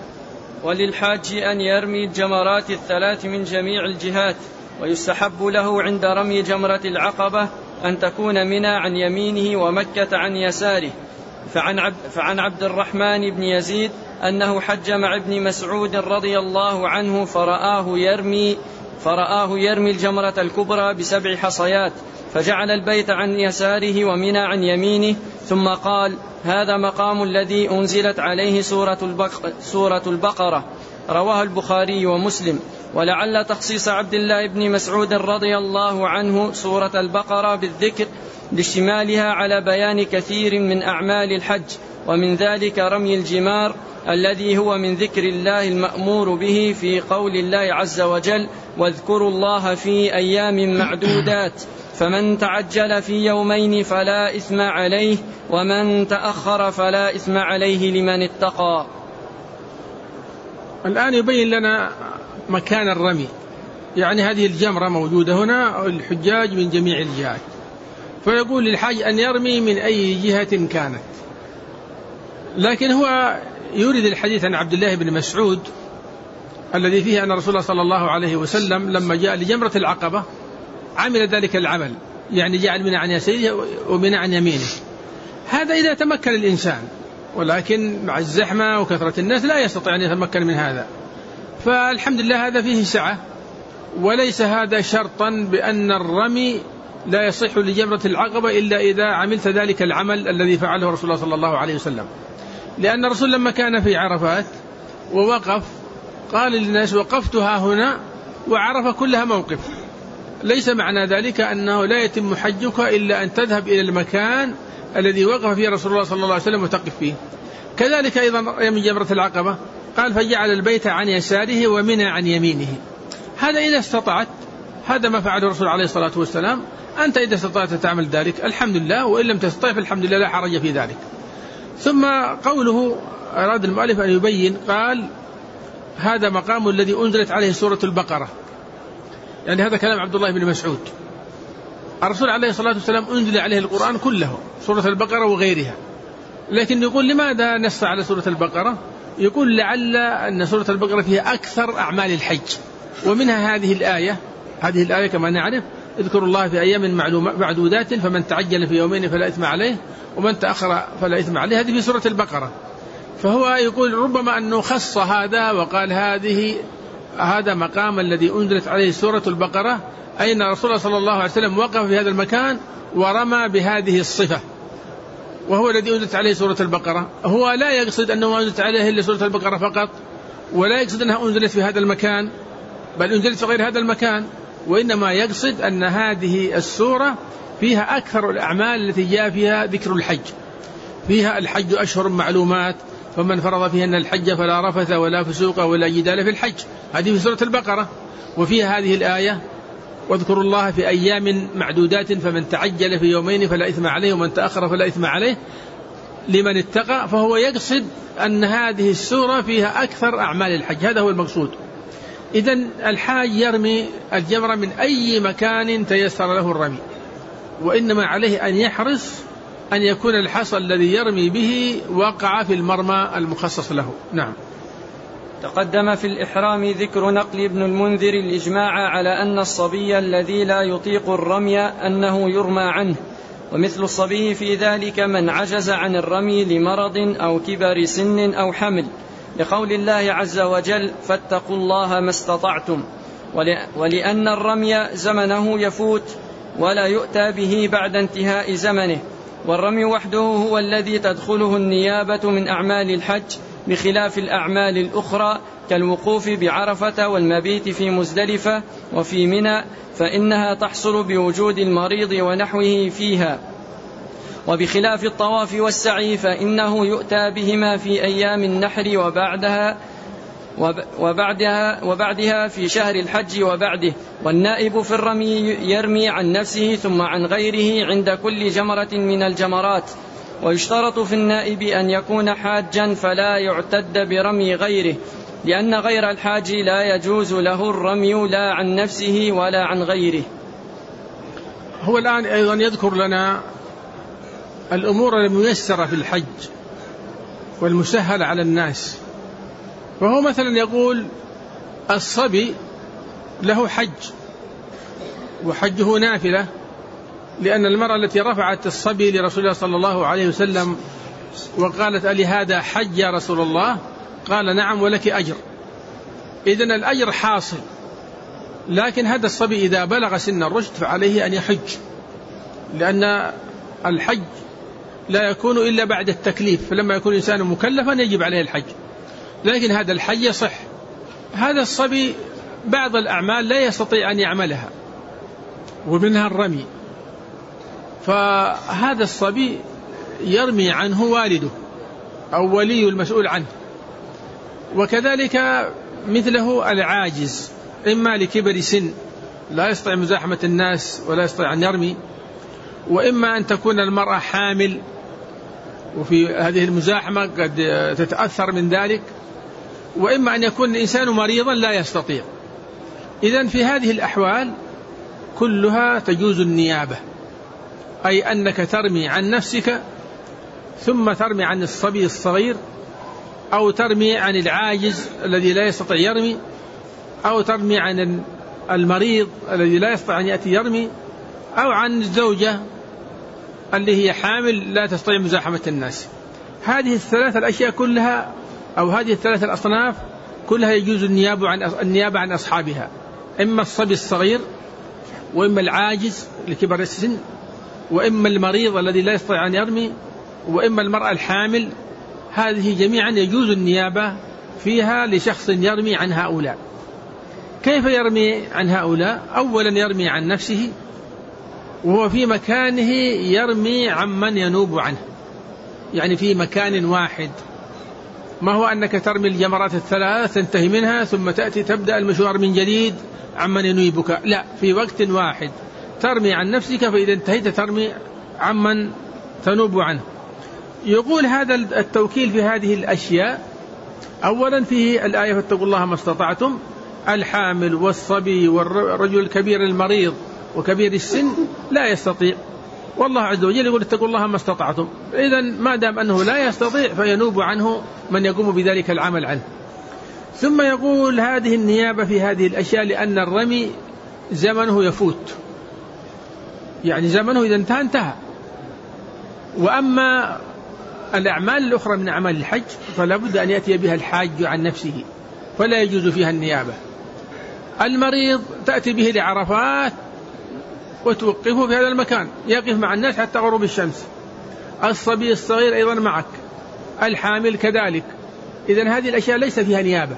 وللحاج أن يرمي الجمرات الثلاث من جميع الجهات، ويستحب له عند رمي جمرة العقبة أن تكون منى عن يمينه ومكة عن يساره. فعن عبد, فعن عبد الرحمن بن يزيد أنه حج مع ابن مسعود رضي الله عنه فرآه يرمي, فرآه يرمي الجمرة الكبرى بسبع حصيات، فجعل البيت عن يساره ومنى عن يمينه، ثم قال هذا مقام الذي أنزلت عليه سورة, البق سورة البقرة. رواه البخاري ومسلم. ولعل تخصيص عبد الله بن مسعود رضي الله عنه سورة البقرة بالذكر لاشتمالها على بيان كثير من أعمال الحج، ومن ذلك رمي الجمار الذي هو من ذكر الله المأمور به في قول الله عز وجل واذكروا الله في أيام معدودات، فمن تعجل في يومين فلا إثم عليه ومن تأخر فلا إثم عليه لمن اتقى. الآن يبين لنا مكان الرمي، يعني هذه الجمرة موجودة هنا، الحجاج من جميع الجهات، فيقول للحاج أن يرمي من أي جهة كانت. لكن هو يريد الحديث عن عبد الله بن مسعود الذي فيه أن رسول الله صلى الله عليه وسلم لما جاء لجمرة العقبة عمل ذلك العمل، يعني جعل منى عن يساره ومنى عن يمينه. هذا إذا تمكن الإنسان، ولكن مع الزحمة وكثرة الناس لا يستطيع أن يتمكن من هذا. فالحمد لله هذا فيه سعة، وليس هذا شرطا بأن الرمي لا يصح لجمرة العقبة إلا إذا عملت ذلك العمل الذي فعله رسول الله صلى الله عليه وسلم. لأن الرسول لما كان في عرفات ووقف قال للناس وقفتها هنا، وعرف كلها موقف. ليس معنى ذلك أنه لا يتم حجك إلا أن تذهب إلى المكان الذي وقف فيه رسول الله صلى الله عليه وسلم وتقف فيه. كذلك أيضا يوم جمرة العقبة قال فجعل البيت عن يساره ومنى عن يمينه. هذا إذا استطعت، هذا ما فعله الرسول عليه الصلاة والسلام. أنت إذا استطعت تعمل ذلك الحمد لله، وإن لم تستطع فالحمد لله لا حرج في ذلك. ثم قوله أراد المؤلف أن يبين، قال هذا مقام الذي أنزلت عليه سورة البقرة، يعني هذا كلام عبد الله بن مسعود. الرسول عليه الصلاة والسلام أنزل عليه القرآن كله، سورة البقرة وغيرها، لكن يقول لماذا نص على سورة البقرة؟ يقول لعل أن سورة البقرة فيها أكثر أعمال الحج، ومنها هذه الآية. هذه الآية كما نعرف اذكروا الله في أيام معدودات فمن تعجل في يومين فلا إثم عليه ومن تأخر فلا إثم عليه، هذه في سورة البقرة. فهو يقول ربما أنه خص هذا وقال هذه هذا مقام الذي أنزلت عليه سورة البقرة، أين رسول الله صلى الله عليه وسلم وقف في هذا المكان ورمى بهذه الصفة، وهو الذي أنزلت عليه سورة البقرة. هو لا يقصد أنه أنزلت عليه إلا سورة البقرة فقط، ولا يقصد أنها أنزلت في هذا المكان، بل أنزلت في غير هذا المكان، وإنما يقصد أن هذه السورة فيها أكثر الأعمال التي جاء فيها ذكر الحج. فيها الحج أشهر معلومات فمن فرض فيهن الحج فلا رفث ولا فسوق ولا جدال في الحج، هذه في سورة البقرة. وفيها هذه الآية واذكروا الله في أيام معدودات فمن تعجل في يومين فلا إثم عليه ومن تأخر فلا إثم عليه لمن اتقى. فهو يقصد أن هذه السورة فيها أكثر أعمال الحج، هذا هو المقصود. إذن الحاج يرمي الجمرة من أي مكان تيسر له الرمي، وإنما عليه أن يحرص أن يكون الحصى الذي يرمي به وقع في المرمى المخصص له. نعم. تقدم في الإحرام ذكر نقل ابن المنذر الإجماع على أن الصبي الذي لا يطيق الرمي أنه يرمى عنه، ومثل الصبي في ذلك من عجز عن الرمي لمرض أو كبر سن أو حمل، لقول الله عز وجل فاتقوا الله ما استطعتم، ولأن الرمي زمنه يفوت ولا يؤتى به بعد انتهاء زمنه، والرمي وحده هو الذي تدخله النيابة من أعمال الحج، بخلاف الأعمال الأخرى كالوقوف بعرفة والمبيت في مزدلفة وفي منى، فإنها تحصل بوجود المريض ونحوه فيها، وبخلاف الطواف والسعي فإنه يؤتى بهما في أيام النحر وبعدها وبعدها وبعدها في شهر الحج وبعده. والنائب في الرمي يرمي عن نفسه ثم عن غيره عند كل جمرة من الجمرات، ويشترط في النائب أن يكون حاجا فلا يعتد برمي غيره، لأن غير الحاج لا يجوز له الرمي لا عن نفسه ولا عن غيره. هو الآن أيضا يذكر لنا الأمور الميسرة في الحج والمسهل على الناس. فهو مثلا يقول الصبي له حج وحجه نافلة، لأن المرأة التي رفعت الصبي لرسول الله صلى الله عليه وسلم وقالت ألي هذا حج يا رسول الله؟ قال نعم ولك أجر. إذن الأجر حاصل، لكن هذا الصبي إذا بلغ سن الرشد فعليه أن يحج، لأن الحج لا يكون إلا بعد التكليف، فلما يكون الإنسان مكلفا يجب عليه الحج، لكن هذا الحج يصح. هذا الصبي بعض الأعمال لا يستطيع أن يعملها ومنها الرمي، فهذا الصبي يرمي عنه والده أو ولي المسؤول عنه. وكذلك مثله العاجز، إما لكبر سن لا يستطيع مزاحمة الناس ولا يستطيع أن يرمي، وإما أن تكون المرأة حامل وفي هذه المزاحمة قد تتأثر من ذلك، وإما أن يكون الإنسان مريضا لا يستطيع. إذن في هذه الأحوال كلها تجوز النيابة، أي أنك ترمي عن نفسك ثم ترمي عن الصبي الصغير، أو ترمي عن العاجز الذي لا يستطيع يرمي، أو ترمي عن المريض الذي لا يستطيع أن يأتي يرمي، أو عن الزوجة اللي هي حامل لا تستطيع مزاحمة الناس. هذه الثلاث الأشياء كلها أو هذه الثلاث الأصناف كلها يجوز النيابة عن النيابة عن أصحابها، إما الصبي الصغير وإما العاجز لكبر السن، وإما المريض الذي لا يستطيع أن يرمي، وإما المرأة الحامل. هذه جميعا يجوز النيابة فيها لشخص يرمي عن هؤلاء. كيف يرمي عن هؤلاء؟ أولا يرمي عن نفسه وهو في مكانه يرمي عمن ينوب عنه، يعني في مكان واحد، ما هو أنك ترمي الجمرات الثلاث تنتهي منها ثم تأتي تبدأ المشوار من جديد عمن ينوبك، لا، في وقت واحد ترمي عن نفسك، فإذا انتهيت ترمي عمن تنوب عنه. يقول هذا التوكيل في هذه الأشياء أولا فيه الآية فاتقوا الله ما استطعتم، الحامل والصبي والرجل الكبير المريض وكبير السن لا يستطيع، والله عز وجل يقول اتقوا الله ما استطعتم. إذن ما دام أنه لا يستطيع فينوب عنه من يقوم بذلك العمل عنه. ثم يقول هذه النيابة في هذه الأشياء لأن الرمي زمنه يفوت، يعني زمنه إذا انتهى انتهى. وأما الأعمال الأخرى من أعمال الحج فلا بد أن يأتي بها الحاج عن نفسه، فلا يجوز فيها النيابة. المريض تأتي به لعرفات وتوقفه في هذا المكان، يقف مع الناس حتى غروب الشمس. الصبي الصغير أيضا معك، الحامل كذلك. إذن هذه الأشياء ليس فيها نيابة.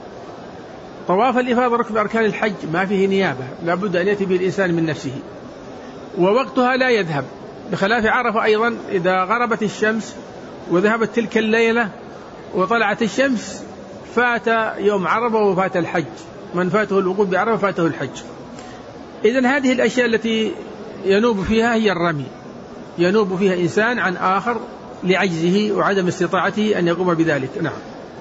طواف الإفاضة ركب أركان الحج ما فيه نيابة، لا بد أن يأتي به الإنسان من نفسه، ووقتها لا يذهب، بخلاف عرفة أيضا إذا غربت الشمس وذهبت تلك الليلة وطلعت الشمس فات يوم عرفة وفات الحج، من فاته الوقوف بعرفة فاته الحج. إذن هذه الأشياء التي ينوب فيها هي الرمي، ينوب فيها إنسان عن آخر لعجزه وعدم استطاعته أن يقوم بذلك. نعم.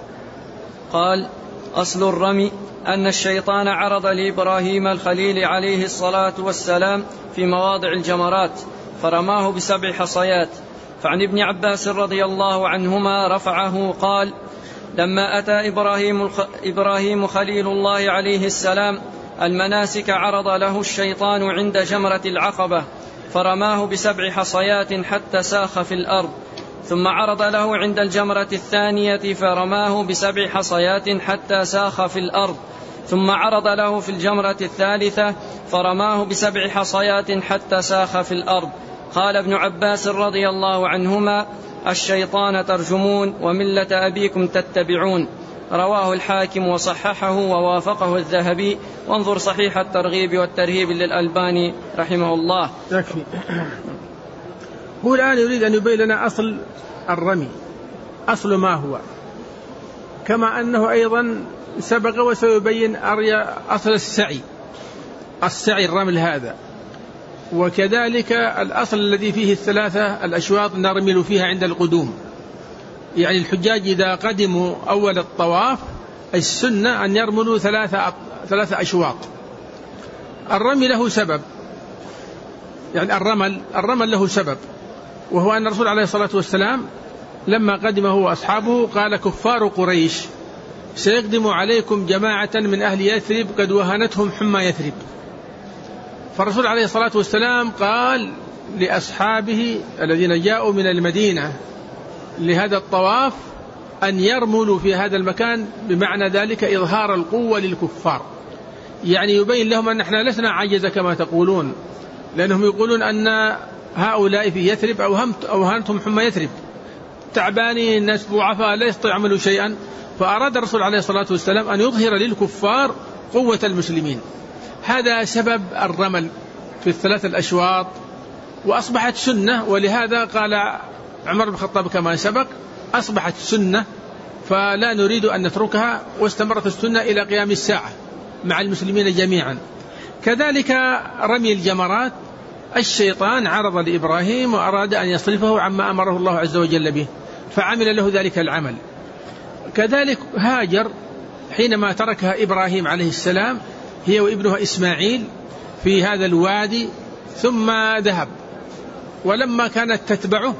قال: أصل الرمي أن الشيطان عرض لإبراهيم الخليل عليه الصلاة والسلام في مواضع الجمرات فرماه بسبع حصيات. فعن ابن عباس رضي الله عنهما رفعه قال: لما أتى إبراهيم, إبراهيم خليل الله عليه السلام المناسك عرض له الشيطان عند جمرة العقبة فرماه بسبع حصيات حتى ساخ في الأرض، ثم عرض له عند الجمرة الثانية فرماه بسبع حصيات حتى ساخ في الأرض، ثم عرض له في الجمرة الثالثة فرماه بسبع حصيات حتى ساخ في الأرض. قال ابن عباس رضي الله عنهما: الشيطان ترجمون وملة أبيكم تتبعون. رواه الحاكم وصححه ووافقه الذهبي، وانظر صحيح الترغيب والترهيب للألباني رحمه الله. يكفي. هو الآن يريد أن يبين لنا أصل الرمي، أصل ما هو، كما أنه أيضا سبق وسيبين أصل السعي، السعي الرمل هذا، وكذلك الأصل الذي فيه الثلاثة الأشواط نرمل فيها عند القدوم. يعني الحجاج إذا قدموا أول الطواف السنة أن يرملوا ثلاثة, ثلاثة أشواط. الرمي له سبب، يعني الرمل, الرمل له سبب، وهو أن الرسول عليه الصلاة والسلام لما قدم هو وأصحابه قال: كفار قريش سيقدم عليكم جماعة من أهل يثرب قد وهنتهم حمى يثرب. فالرسول عليه الصلاة والسلام قال لأصحابه الذين جاءوا من المدينة لهذا الطواف أن يرملوا في هذا المكان، بمعنى ذلك إظهار القوة للكفار، يعني يبين لهم أن احنا لسنا عجزة كما تقولون، لأنهم يقولون أن هؤلاء في يثرب أوهنتهم حمى يثرب، تعبانين، الناس ضعفاء لا يستطيعوا يعملوا شيئا. فأراد الرسول عليه الصلاة والسلام أن يظهر للكفار قوة المسلمين. هذا سبب الرمل في الثلاث الأشواط، وأصبحت سنة، ولهذا قال عمر بن الخطاب كما سبق: أصبحت سنة فلا نريد أن نتركها، واستمرت السنة إلى قيام الساعة مع المسلمين جميعا. كذلك رمي الجمرات، الشيطان عرض لإبراهيم وأراد أن يصرفه عما أمره الله عز وجل به، فعمل له ذلك العمل. كذلك هاجر حينما تركها إبراهيم عليه السلام هي وابنها إسماعيل في هذا الوادي، ثم ذهب، ولما كانت تتبعه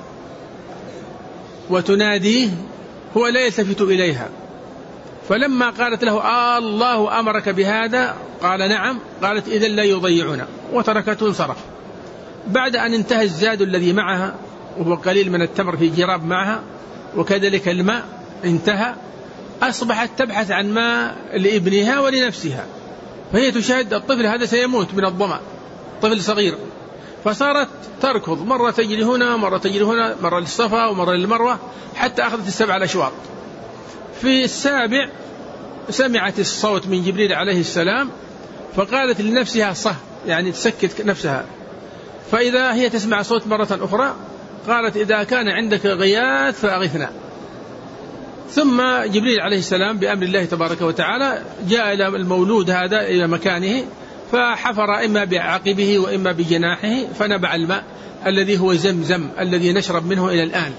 وتناديه هو لا يلتفت إليها، فلما قالت له: آه الله أمرك بهذا؟ قال: نعم. قالت: إذن لا يضيعنا، وتركته انصرف. بعد أن انتهى الزاد الذي معها وهو قليل من التمر في جراب معها، وكذلك الماء انتهى، أصبحت تبحث عن ماء لابنها ولنفسها، فهي تشاهد الطفل هذا سيموت من الظمأ، طفل صغير، فصارت تركض، مرة تجري هنا مرة تجري هنا، مرة للصفا ومرة للمروة، حتى أخذت السبع الأشواط. في السابع سمعت الصوت من جبريل عليه السلام، فقالت لنفسها صه، يعني تسكت نفسها. فإذا هي تسمع صوت مرة أخرى قالت إذا كان عندك غياث فأغثنا. ثم جبريل عليه السلام بأمر الله تبارك وتعالى جاء إلى المولود هذا إلى مكانه، فحفر إما بعقبه وإما بجناحه، فنبع الماء الذي هو زمزم الذي نشرب منه إلى الآن.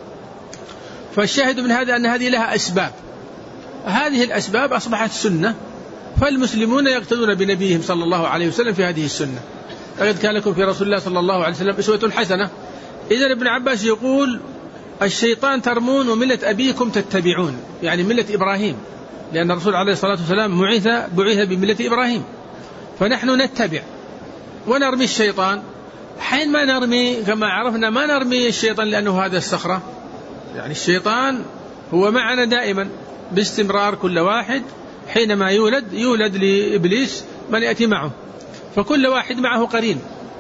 فالشاهد من هذا أن هذه لها أسباب، هذه الأسباب أصبحت سنة، فالمسلمون يقتدون بنبيهم صلى الله عليه وسلم في هذه السنة. لقد كان لكم في رسول الله صلى الله عليه وسلم أسوة حسنة. إذن ابن عباس يقول الشيطان ترمون وملة أبيكم تتبعون، يعني ملة إبراهيم، لأن الرسول عليه الصلاة والسلام بعث بعث بملة إبراهيم، فنحن نتبع ونرمي الشيطان. حين ما نرمي كما عرفنا ما نرمي الشيطان لأنه هذا الصخرة، يعني الشيطان هو معنا دائما باستمرار، كل واحد حينما يولد يولد لإبليس من يأتي معه، فكل واحد معه قرين،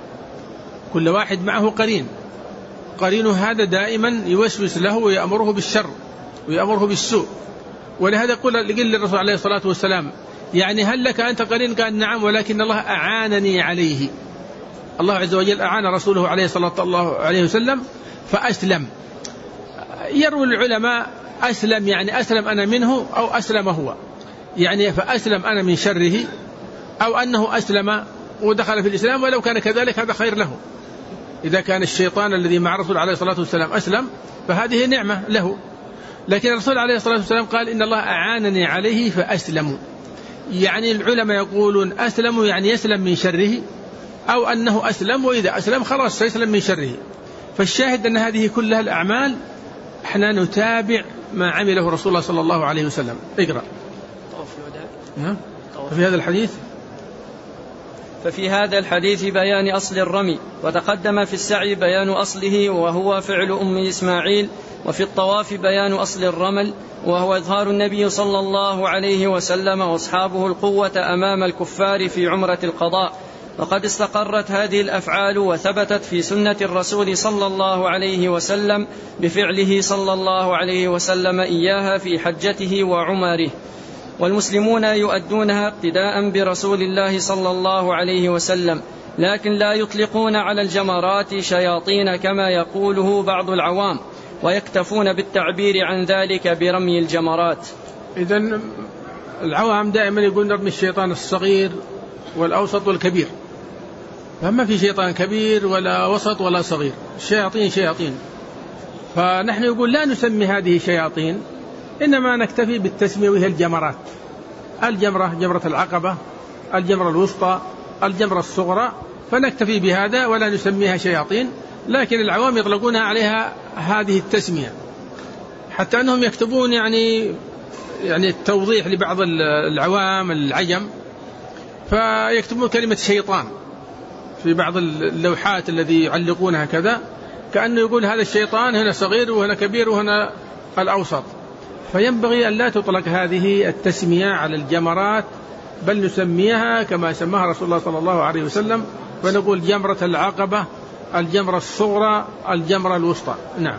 كل واحد معه قرين، قرينه هذا دائما يوسوس له ويأمره بالشر ويأمره بالسوء. ولهذا قل للرسول عليه الصلاة والسلام يعني هل لك أنت قرين؟ قال نعم، ولكن الله أعانني عليه. الله عز وجل أعان رسوله عليه الصلاة الله عليه وسلم فأسلم. يروي العلماء أسلم يعني أسلم أنا منه أو أسلم هو، يعني فأسلم أنا من شره، أو أنه أسلم ودخل في الإسلام، ولو كان كذلك هذا خير له. إذا كان الشيطان الذي مع الرسول عليه الصلاة والسلام أسلم فهذه نعمة له. لكن الرسول عليه الصلاة والسلام قال إن الله أعانني عليه فأسلموا، يعني العلماء يقولون أسلموا يعني يسلم من شره، أو أنه أسلم وإذا أسلم خلاص سيسلم من شره. فالشاهد أن هذه كلها الأعمال احنا نتابع ما عمله رسول الله صلى الله عليه وسلم. اقرأ. في هذا الحديث ففي هذا الحديث بيان أصل الرمي، وتقدم في السعي بيان أصله وهو فعل أم إسماعيل، وفي الطواف بيان أصل الرمل وهو إظهار النبي صلى الله عليه وسلم وأصحابه القوة أمام الكفار في عمرة القضاء. وقد استقرت هذه الأفعال وثبتت في سنة الرسول صلى الله عليه وسلم بفعله صلى الله عليه وسلم إياها في حجته وعمره، والمسلمون يؤدونها اقتداء برسول الله صلى الله عليه وسلم، لكن لا يطلقون على الجمرات شياطين كما يقوله بعض العوام، ويكتفون بالتعبير عن ذلك برمي الجمرات. إذن العوام دائما يقول نرمي الشيطان الصغير والأوسط والكبير، فما في شيطان كبير ولا وسط ولا صغير، شياطين شياطين. فنحن يقول لا نسمي هذه شياطين، إنما نكتفي بالتسمية وهي الجمرات، الجمرة جمرة العقبة، الجمرة الوسطى، الجمرة الصغرى، فنكتفي بهذا ولا نسميها شياطين. لكن العوام يطلقون عليها هذه التسمية، حتى أنهم يكتبون يعني يعني التوضيح لبعض العوام العجم، فيكتبون كلمة شيطان في بعض اللوحات الذي يعلقونها كذا، كأنه يقول هذا الشيطان هنا صغير وهنا كبير وهنا الأوسط. فينبغي أن لا تطلق هذه التسمية على الجمرات، بل نسميها كما سماها رسول الله صلى الله عليه وسلم، فنقول جمرة العقبة، الجمرة الصغرى، الجمرة الوسطى. نعم.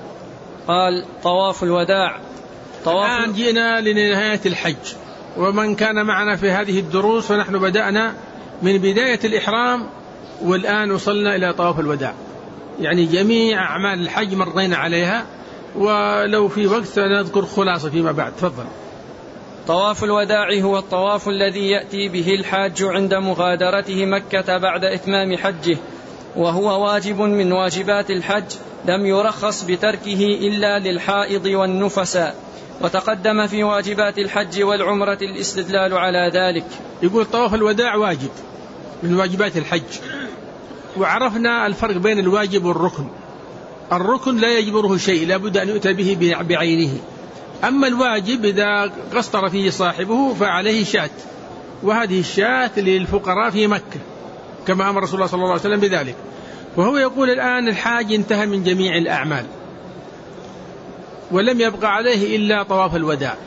قال طواف الوداع. طواف الآن جئنا لنهاية الحج، ومن كان معنا في هذه الدروس فنحن بدأنا من بداية الإحرام والآن وصلنا إلى طواف الوداع، يعني جميع أعمال الحج مرينا عليها، ولو في وقت سنذكر خلاصة فيما بعد. تفضل. طواف الوداع هو الطواف الذي يأتي به الحاج عند مغادرته مكة بعد إتمام حجه، وهو واجب من واجبات الحج لم يرخص بتركه إلا للحائض والنفساء. وتقدم في واجبات الحج والعمرة الاستدلال على ذلك. يقول طواف الوداع واجب من واجبات الحج، وعرفنا الفرق بين الواجب والركن. الركن لا يجبره شيء، لا بد أن يؤتى به بعينه، أما الواجب إذا قصر فيه صاحبه فعليه شاة، وهذه الشاة للفقراء في مكة كما أمر رسول الله صلى الله عليه وسلم بذلك. وهو يقول الآن الحاج انتهى من جميع الأعمال ولم يبقى عليه إلا طواف الوداع،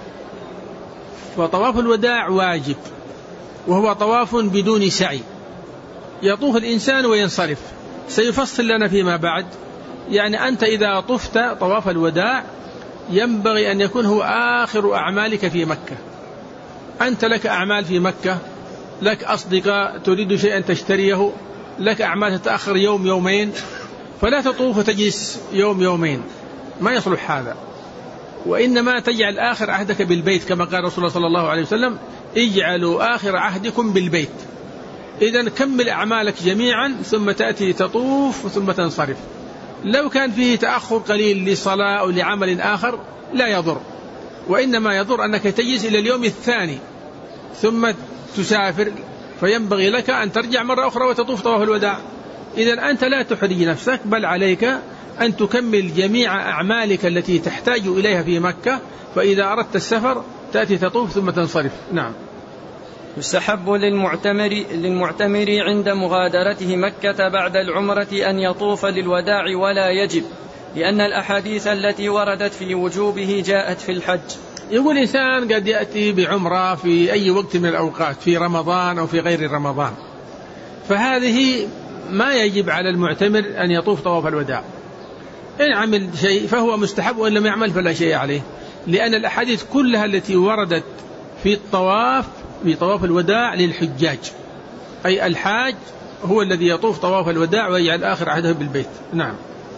وطواف الوداع واجب، وهو طواف بدون سعي، يطوف الإنسان وينصرف. سيفصل لنا فيما بعد. يعني أنت إذا طفت طواف الوداع ينبغي أن يكون هو آخر أعمالك في مكة. أنت لك أعمال في مكة، لك أصدقاء تريد شيئا تشتريه، لك أعمال تتأخر يوم يومين، فلا تطوف وتجلس يوم يومين، ما يصلح هذا. وإنما تجعل آخر عهدك بالبيت، كما قال رسول الله صلى الله عليه وسلم: اجعلوا آخر عهدكم بالبيت. إذن كمل أعمالك جميعا ثم تأتي تطوف ثم تنصرف. لو كان فيه تأخر قليل لصلاة أو لعمل آخر لا يضر، وإنما يضر أنك تجلس إلى اليوم الثاني ثم تسافر، فينبغي لك أن ترجع مرة أخرى وتطوف طواف الوداع. إذن أنت لا تحرج نفسك، بل عليك أن تكمل جميع أعمالك التي تحتاج إليها في مكة، فإذا أردت السفر تأتي تطوف ثم تنصرف. نعم. يستحب للمعتمر, للمعتمر عند مغادرته مكة بعد العمرة أن يطوف للوداع ولا يجب، لأن الأحاديث التي وردت في وجوبه جاءت في الحج. يقول إنسان قد يأتي بعمرة في أي وقت من الأوقات، في رمضان أو في غير رمضان، فهذه ما يجب على المعتمر أن يطوف طواف الوداع. إن عمل شيء فهو مستحب، وإن لم يعمل فلا شيء عليه، لأن الأحاديث كلها التي وردت في الطواف في طواف الوداع للحجاج، أي الحاج هو الذي يطوف طواف الوداع ويجعل آخر عهده بالبيت. نعم.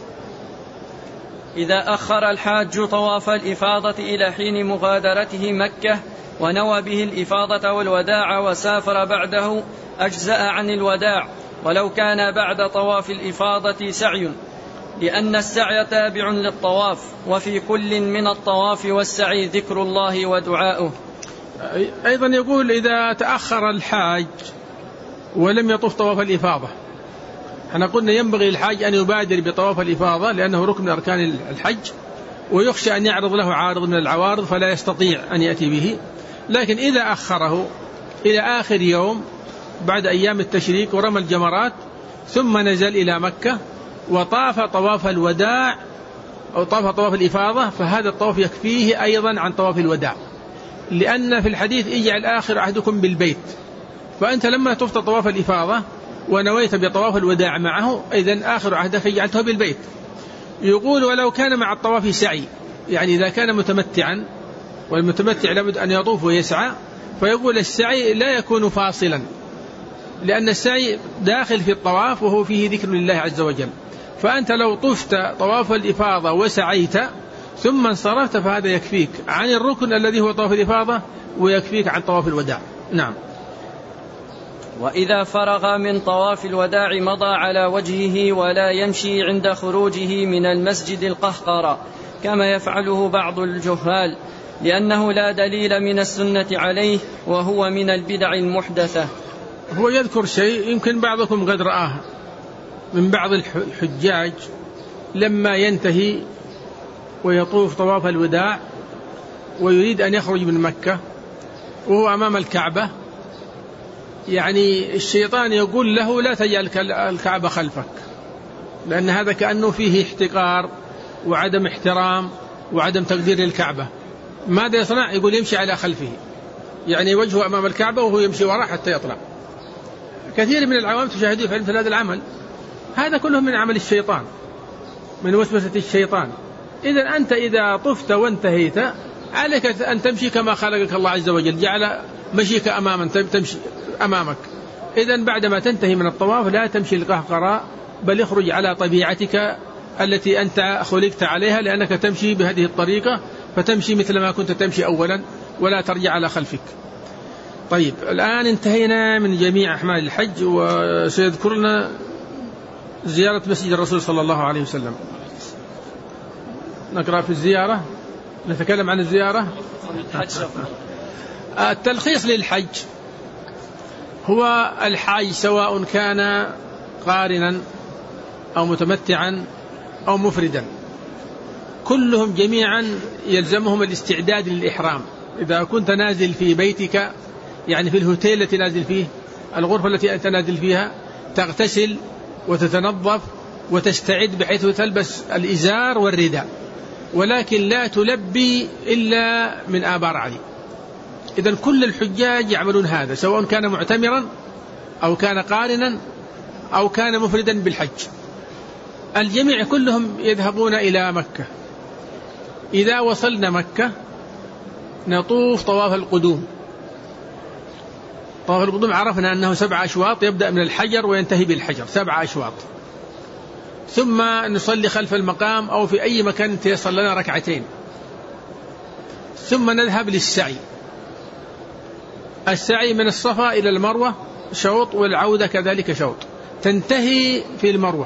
إذا أخر الحاج طواف الإفاضة إلى حين مغادرته مكة ونوى به الإفاضة والوداع وسافر بعده أجزأ عن الوداع، ولو كان بعد طواف الإفاضة سعي، لأن السعي تابع للطواف، وفي كل من الطواف والسعي ذكر الله ودعاؤه. أيضا يقول إذا تأخر الحاج ولم يطوف طواف الإفاضة، احنا قلنا ينبغي الحاج أن يبادر بطواف الإفاضة لأنه ركن من أركان الحج، ويخشى أن يعرض له عارض من العوارض فلا يستطيع أن يأتي به. لكن إذا أخره إلى آخر يوم بعد أيام التشريك ورمى الجمرات ثم نزل إلى مكة وطاف طواف الوداع أو طاف طواف الإفاضة، فهذا الطواف يكفيه أيضا عن طواف الوداع، لأن في الحديث اجعل آخر عهدكم بالبيت. فأنت لما طفت طواف الإفاضة ونويت بطواف الوداع معه، إذن آخر عهدك جعلته بالبيت. يقول ولو كان مع الطواف سعي، يعني إذا كان متمتعا، والمتمتع لابد أن يطوف ويسعى، فيقول السعي لا يكون فاصلا، لأن السعي داخل في الطواف وهو فيه ذكر لله عز وجل. فأنت لو طفت طواف الإفاضة وسعيت ثم انصرفت فهذا يكفيك عن الركن الذي هو طواف الإفاضة ويكفيك عن طواف الوداع. نعم. وإذا فرغ من طواف الوداع مضى على وجهه ولا يمشي عند خروجه من المسجد القهقرى كما يفعله بعض الجهال، لأنه لا دليل من السنة عليه، وهو من البدع المحدثة. هو يذكر شيء يمكن بعضكم قد رآه من بعض الحجاج لما ينتهي ويطوف طواف الوداع ويريد أن يخرج من مكة وهو أمام الكعبة، يعني الشيطان يقول له لا تجعل الكعبة خلفك، لأن هذا كأنه فيه احتقار وعدم احترام وعدم تقدير للكعبة. ماذا يصنع؟ يقول يمشي على خلفه، يعني وجهه أمام الكعبة وهو يمشي وراء حتى يطلع. كثير من العوام تشاهدوا في مثل هذا العمل، هذا كله من عمل الشيطان، من وسوسة الشيطان. إذن أنت إذا طفت وانتهيت عليك أن تمشي كما خلقك الله عز وجل، جعل مشيك أماما تمشي أمامك. إذن بعدما تنتهي من الطواف لا تمشي القهقراء، بل اخرج على طبيعتك التي أنت خلقت عليها، لأنك تمشي بهذه الطريقة، فتمشي مثل ما كنت تمشي أولا ولا ترجع على خلفك. طيب، الآن انتهينا من جميع أحمال الحج، وسيذكرنا زيارة مسجد الرسول صلى الله عليه وسلم. نقرأ في الزيارة، نتكلم عن الزيارة. التلخيص للحج هو الحاج سواء كان قارنا أو متمتعا أو مفردا، كلهم جميعا يلزمهم الاستعداد للإحرام. إذا كنت نازل في بيتك، يعني في الهوتيل التي نازل فيه، الغرفة التي أنت نازل فيها، تغتسل وتتنظف وتستعد بحيث تلبس الإزار والرداء، ولكن لا تلبي إلا من آبار علي. إذن كل الحجاج يعملون هذا، سواء كان معتمرا أو كان قارنا أو كان مفردا بالحج، الجميع كلهم يذهبون إلى مكة. إذا وصلنا مكة نطوف طواف القدوم. طواف القدوم عرفنا أنه سبع أشواط، يبدأ من الحجر وينتهي بالحجر، سبع أشواط. ثم نصلي خلف المقام أو في أي مكان تيسر لنا ركعتين، ثم نذهب للسعي. السعي من الصفا إلى المروة شوط، والعودة كذلك شوط، تنتهي في المروة.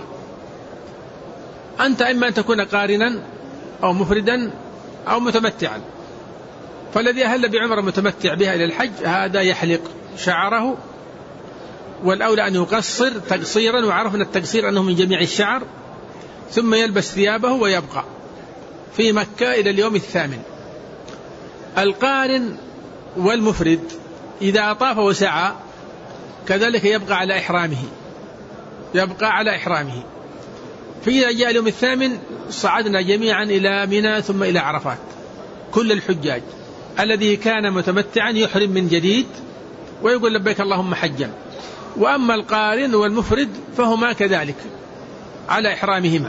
أنت إما أن تكون قارنا أو مفردا أو متمتعا، فالذي أهل بعمرة متمتع بها إلى الحج هذا يحلق شعره، والأولى أن يقصر تقصيرا، وعرفنا التقصير أنه من جميع الشعر، ثم يلبس ثيابه ويبقى في مكة إلى اليوم الثامن. القارن والمفرد إذا أطاف وسعى كذلك يبقى على إحرامه، يبقى على إحرامه. فإذا جاء اليوم الثامن صعدنا جميعا إلى منى ثم إلى عرفات. كل الحجاج الذي كان متمتعا يحرم من جديد ويقول لبيك اللهم حجا، وأما القارن والمفرد فهما كذلك على إحرامهما.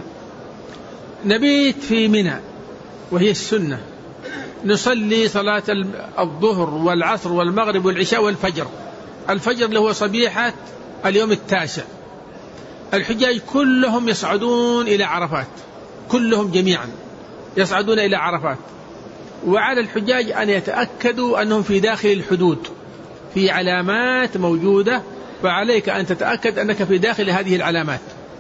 نبيت في منى وهي السنة، نصلي صلاة الظهر والعصر والمغرب والعشاء والفجر. الفجر اللي هو صبيحة اليوم التاسع. الحجاج كلهم يصعدون إلى عرفات، كلهم جميعا يصعدون إلى عرفات. وعلى الحجاج أن يتأكدوا أنهم في داخل الحدود، في علامات موجودة، فعليك أن تتأكد أنك في داخل هذه العلامات.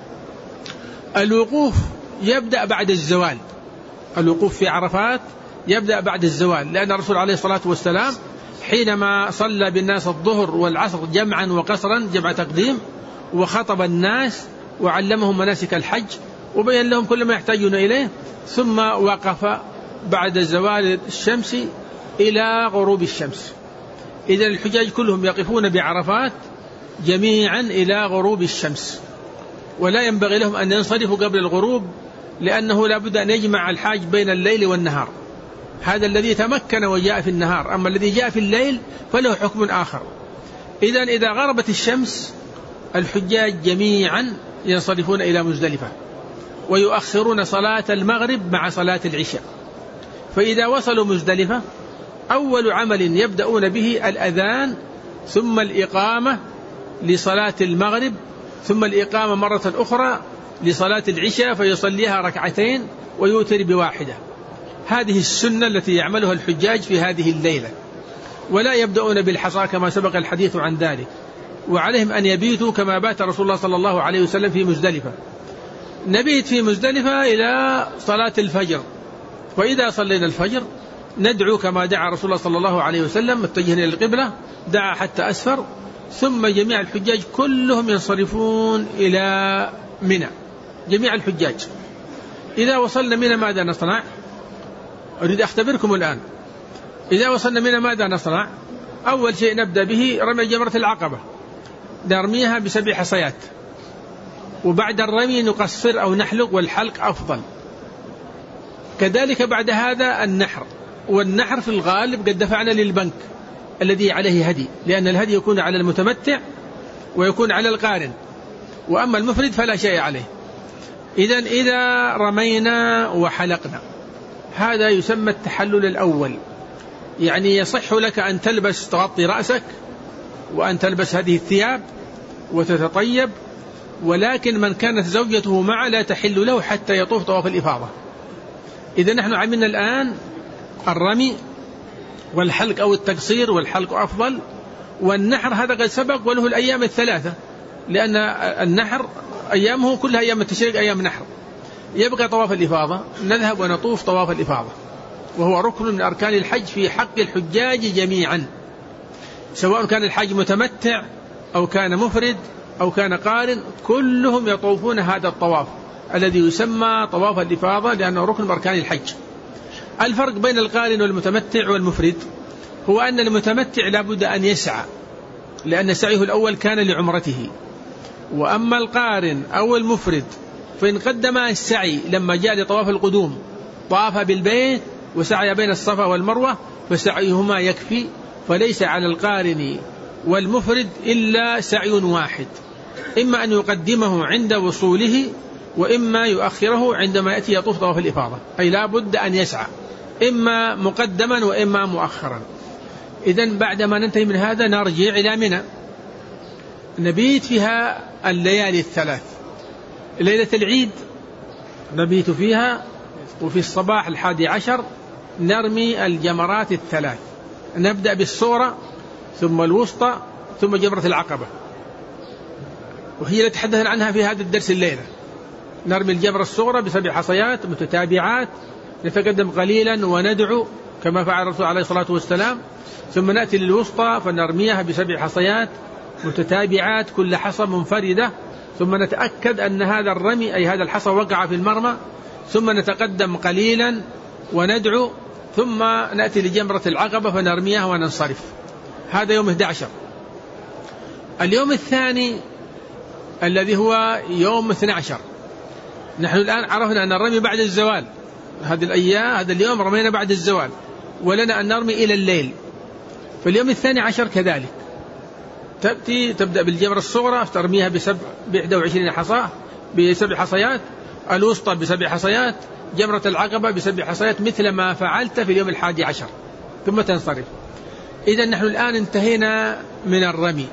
الوقوف يبدأ بعد الزوال، الوقوف في عرفات يبدأ بعد الزوال، لأن الرسول عليه الصلاة والسلام حينما صلى بالناس الظهر والعصر جمعا وقصرا، جمع تقديم، وخطب الناس وعلمهم مناسك الحج وبين لهم كل ما يحتاجون إليه، ثم وقف بعد زوال الشمس إلى غروب الشمس. إذن الحجاج كلهم يقفون بعرفات جميعا إلى غروب الشمس، ولا ينبغي لهم أن ينصرفوا قبل الغروب، لأنه لا بد أن يجمع الحاج بين الليل والنهار. هذا الذي تمكن وجاء في النهار، أما الذي جاء في الليل فله حكم آخر. إذن إذا غربت الشمس الحجاج جميعا ينصرفون إلى مزدلفة، ويؤخرون صلاة المغرب مع صلاة العشاء. فإذا وصلوا مزدلفة أول عمل يبدأون به الأذان، ثم الإقامة لصلاة المغرب، ثم الإقامة مرة أخرى لصلاة العشاء، فيصليها ركعتين ويوتر بواحدة. هذه السنة التي يعملها الحجاج في هذه الليلة، ولا يبدأون بالحصى كما سبق الحديث عن ذلك. وعليهم أن يبيتوا كما بات رسول الله صلى الله عليه وسلم في مزدلفة. نبيت في مزدلفة إلى صلاة الفجر، وإذا صلينا الفجر ندعو كما دعا رسول الله صلى الله عليه وسلم متجهين إلى القبلة، دعا حتى أسفر، ثم جميع الحجاج كلهم ينصرفون إلى منى. جميع الحجاج إذا وصلنا منى ماذا نصنع؟ أريد أختبركم الآن. إذا وصلنا منى ماذا نصنع؟ أول شيء نبدأ به رمي جمرة العقبة، نرميها بسبع حصيات، وبعد الرمي نقصر أو نحلق، والحلق أفضل. كذلك بعد هذا النحر، والنحر في الغالب قد دفعنا للبنك الذي عليه هدي، لأن الهدي يكون على المتمتع ويكون على القارن، وأما المفرد فلا شيء عليه. إذن إذا رمينا وحلقنا هذا يسمى التحلل الأول، يعني يصح لك أن تلبس تغطي رأسك وأن تلبس هذه الثياب وتتطيب، ولكن من كانت زوجته معه لا تحل له حتى يطوف طواف الإفاضة. إذا نحن عملنا الآن الرمي والحلق أو التقصير، والحلق أفضل، والنحر هذا قد سبق وله الأيام الثلاثة، لأن النحر أيامه كلها أيام التشريق أيام نحر. يبقى طواف الإفاضة، نذهب ونطوف طواف الإفاضة، وهو ركن من أركان الحج في حق الحجاج جميعا، سواء كان الحاج متمتع أو كان مفرد أو كان قارن، كلهم يطوفون هذا الطواف الذي يسمى طواف الإفاضة، لأنه ركن من أركان الحج. الفرق بين القارن والمتمتع والمفرد هو أن المتمتع لابد أن يسعى، لأن سعيه الأول كان لعمرته، وأما القارن أو المفرد فإن قدم السعي لما جاء لطواف القدوم طاف بالبيت وسعي بين الصفا والمروة فسعيهما يكفي، فليس على القارن والمفرد إلا سعي واحد، إما أن يقدمه عند وصوله، وإما يؤخره عندما يأتي يطوف طواف الإفاضة، أي لا بد أن يسعى إما مقدما وإما مؤخرا. إذن بعدما ننتهي من هذا نرجع إلى منى، نبيت فيها الليالي الثلاث. ليلة العيد نبيت فيها، وفي الصباح الحادي عشر نرمي الجمرات الثلاث، نبدأ بالصورة ثم الوسطى ثم جمرة العقبة، وهي التي تحدثنا عنها في هذا الدرس الليلة. نرمي الجمرة الصغرى بسبع حصيات متتابعات، نتقدم قليلا وندعو كما فعل الرسول عليه الصلاة والسلام، ثم نأتي للوسطى فنرميها بسبع حصيات متتابعات كل حصى منفردة، ثم نتأكد أن هذا الرمي أي هذا الحصى وقع في المرمى، ثم نتقدم قليلا وندعو، ثم نأتي لجمرة العقبة فنرميها وننصرف. هذا يوم أحد عشر. اليوم الثاني الذي هو يوم اثني عشر، نحن الآن عرفنا أن الرمي بعد الزوال، هذه الأيام هذا اليوم رمينا بعد الزوال، ولنا أن نرمي إلى الليل. فاليوم الثاني عشر كذلك تأتي تبدأ بالجمرة الصغرى ترميها بسبع بإحدى وعشرين حصاة بسبع حصيات، الوسطى بسبع حصيات، جمرة العقبة بسبع حصيات مثل ما فعلت في اليوم الحادي عشر، ثم تنصرف. إذا نحن الآن انتهينا من الرمي،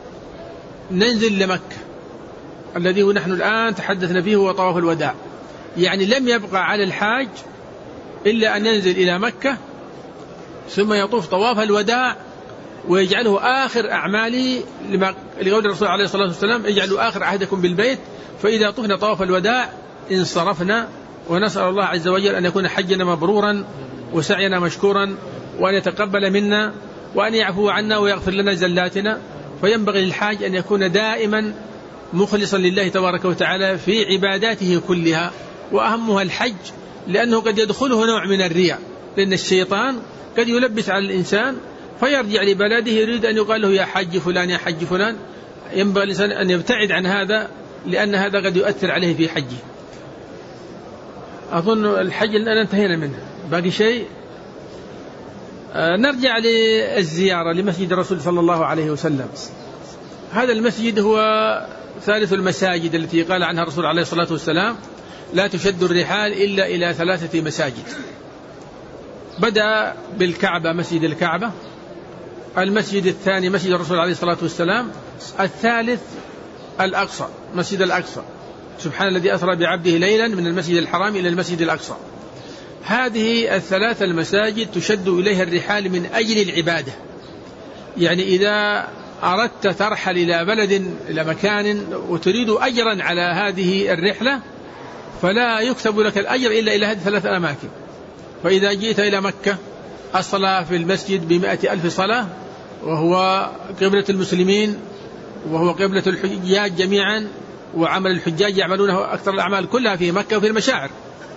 ننزل لمكة الذي هو نحن الآن تحدثنا فيه هو طواف الوداع. يعني لم يبقى على الحاج إلا أن ينزل إلى مكة ثم يطوف طواف الوداع ويجعله آخر أعمالي، لقول الرسول عليه الصلاة والسلام اجعلوا آخر عهدكم بالبيت، فإذا طفنا طواف الوداع انصرفنا. ونسأل الله عز وجل أن يكون حجنا مبرورا وسعينا مشكورا، وأن يتقبل منا وأن يعفو عنا ويغفر لنا زلاتنا. فينبغي للحاج أن يكون دائما مخلصا لله تبارك وتعالى في عباداته كلها، وأهمها الحج، لأنه قد يدخله نوع من الرياء، لأن الشيطان قد يلبس على الإنسان فيرجع لبلده يريد أن يقال له يا حج فلان يا حج فلان. ينبغي الإنسان أن يبتعد عن هذا، لأن هذا قد يؤثر عليه في حجه. أظن الحج الآن انتهينا منه، باقي شيء. آه نرجع للزيارة لمسجد الرسول صلى الله عليه وسلم. هذا المسجد هو ثالث المساجد التي قال عنها الرسول عليه الصلاة والسلام لا تشد الرحال إلا إلى ثلاثة مساجد. بدأ بالكعبة مسجد الكعبة، المسجد الثاني مسجد الرسول عليه الصلاة والسلام، الثالث الأقصى مسجد الأقصى، سبحان الذي أسرى بعبده ليلا من المسجد الحرام إلى المسجد الأقصى. هذه الثلاث المساجد تشد إليها الرحال من أجل العبادة. يعني إذا أردت ترحل إلى بلد إلى مكان وتريد أجرا على هذه الرحلة فلا يكتب لك الأجر إلا إلى هذه الثلاث أماكن. فإذا جئت إلى مكة الصلاة في المسجد بمائة ألف صلاة، وهو قبلة المسلمين وهو قبلة الحجاج جميعا، وعمل الحجاج يعملونه أكثر الأعمال كلها في مكة وفي المشاعر.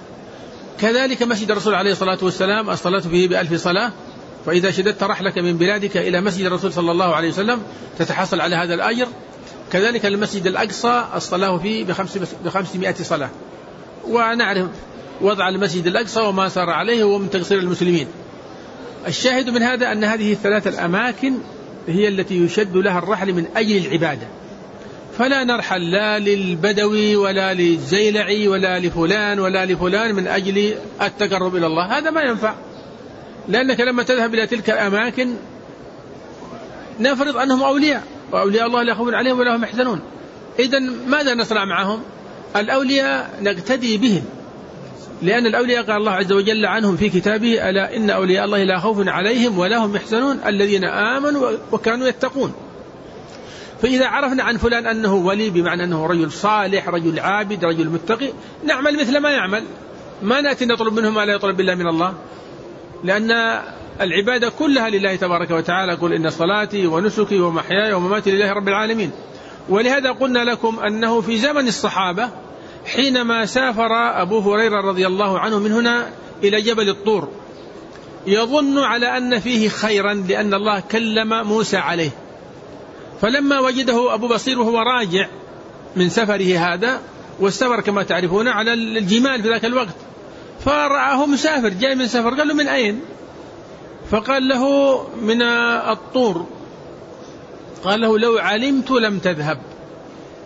كذلك مسجد الرسول عليه الصلاة والسلام الصلاة فيه بألف صلاة، فإذا شددت رحلك من بلادك إلى مسجد الرسول صلى الله عليه وسلم تتحصل على هذا الأجر. كذلك المسجد الأقصى الصلاة فيه بخمسمائة صلاة، ونعرف وضع المسجد الأقصى وما سار عليه ومن تقصير المسلمين. الشاهد من هذا أن هذه الثلاث الأماكن هي التي يشد لها الرحل من أجل العبادة، فلا نرحل لا للبدوي ولا للزيلعي ولا لفلان ولا لفلان من أجل التقرب إلى الله، هذا ما ينفع. لأنك لما تذهب إلى تلك الأماكن نفرض أنهم أولياء، وأولياء الله لا خوف عليهم ولا هم يحزنون، إذن ماذا نصنع معهم؟ الأولياء نقتدي بهم، لأن الأولياء قال الله عز وجل عنهم في كتابه ألا إن أولياء الله لا خوف عليهم ولا هم يحزنون الذين آمنوا وكانوا يتقون. فإذا عرفنا عن فلان أنه ولي بمعنى أنه رجل صالح رجل عابد رجل متقي نعمل مثل ما يعمل، ما نأتي نطلب منهم ما لا يطلب إلا من الله، لأن العبادة كلها لله تبارك وتعالى. قل إن صلاتي ونسكي ومحياي ومماتي لله رب العالمين. ولهذا قلنا لكم أنه في زمن الصحابة حينما سافر أبو هريرة رضي الله عنه من هنا إلى جبل الطور يظن على أن فيه خيرا لأن الله كلم موسى عليه، فلما وجده أبو بصير وهو راجع من سفره هذا، والسفر كما تعرفون على الجمال في ذاك الوقت، فرآه مسافر جاي من سفر، قال له من أين؟ فقال له من الطور. قال له لو علمت لم تذهب،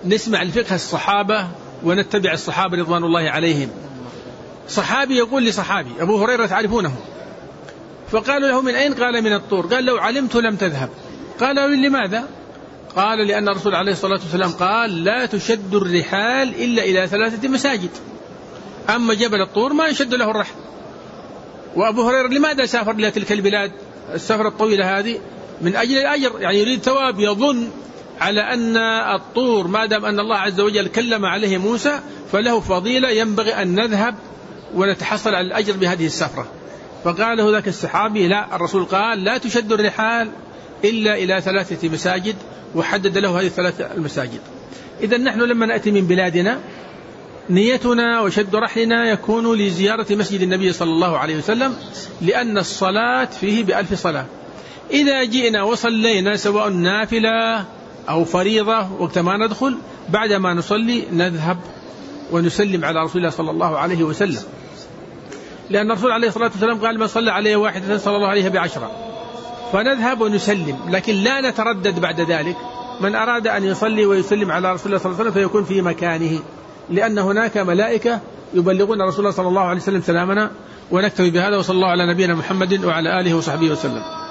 نسمع الفقه الصحابة ونتبع الصحابة رضوان الله عليهم. صحابي يقول لصحابي أبو هريرة تعرفونه، فقالوا له من أين؟ قال من الطور. قال لو علمت لم تذهب. قالوا لماذا؟ قال لأن الرسول عليه الصلاة والسلام قال لا تشد الرحال إلا إلى ثلاثة مساجد، أما جبل الطور ما يشد له الرحل. وأبو هريرة لماذا سافر إلى تلك البلاد السفر الطويلة هذه؟ من أجل الأجر، يعني يريد ثواب، يظن على أن الطور ما دام أن الله عز وجل كلم عليه موسى فله فضيلة ينبغي أن نذهب ونتحصل على الأجر بهذه السفرة. فقال له ذاك الصحابي لا، الرسول قال لا تشد الرحال إلا إلى ثلاثة مساجد، وحدد له هذه الثلاثة المساجد. إذن نحن لما نأتي من بلادنا نيتنا وشد رحلنا يكون لزيارة مسجد النبي صلى الله عليه وسلم، لأن الصلاة فيه بألف صلاة. إذا جئنا وصلينا سواء نافلة أو فريضة وقت ما ندخل، بعدما نصلي نذهب ونسلم على رسول الله صلى الله عليه وسلم، لأن الرسول عليه الصلاة والسلام قال من صلى عليه واحدة صلى الله عليه بعشرة. فنذهب ونسلم، لكن لا نتردد بعد ذلك. من أراد أن يصلي ويسلم على رسول الله صلى الله عليه وسلم فيكون في مكانه، لأن هناك ملائكة يبلغون رسول الله صلى الله عليه وسلم سلامنا. ونكتفي بهذا، وصلى الله على نبينا محمد وعلى آله وصحبه وسلم.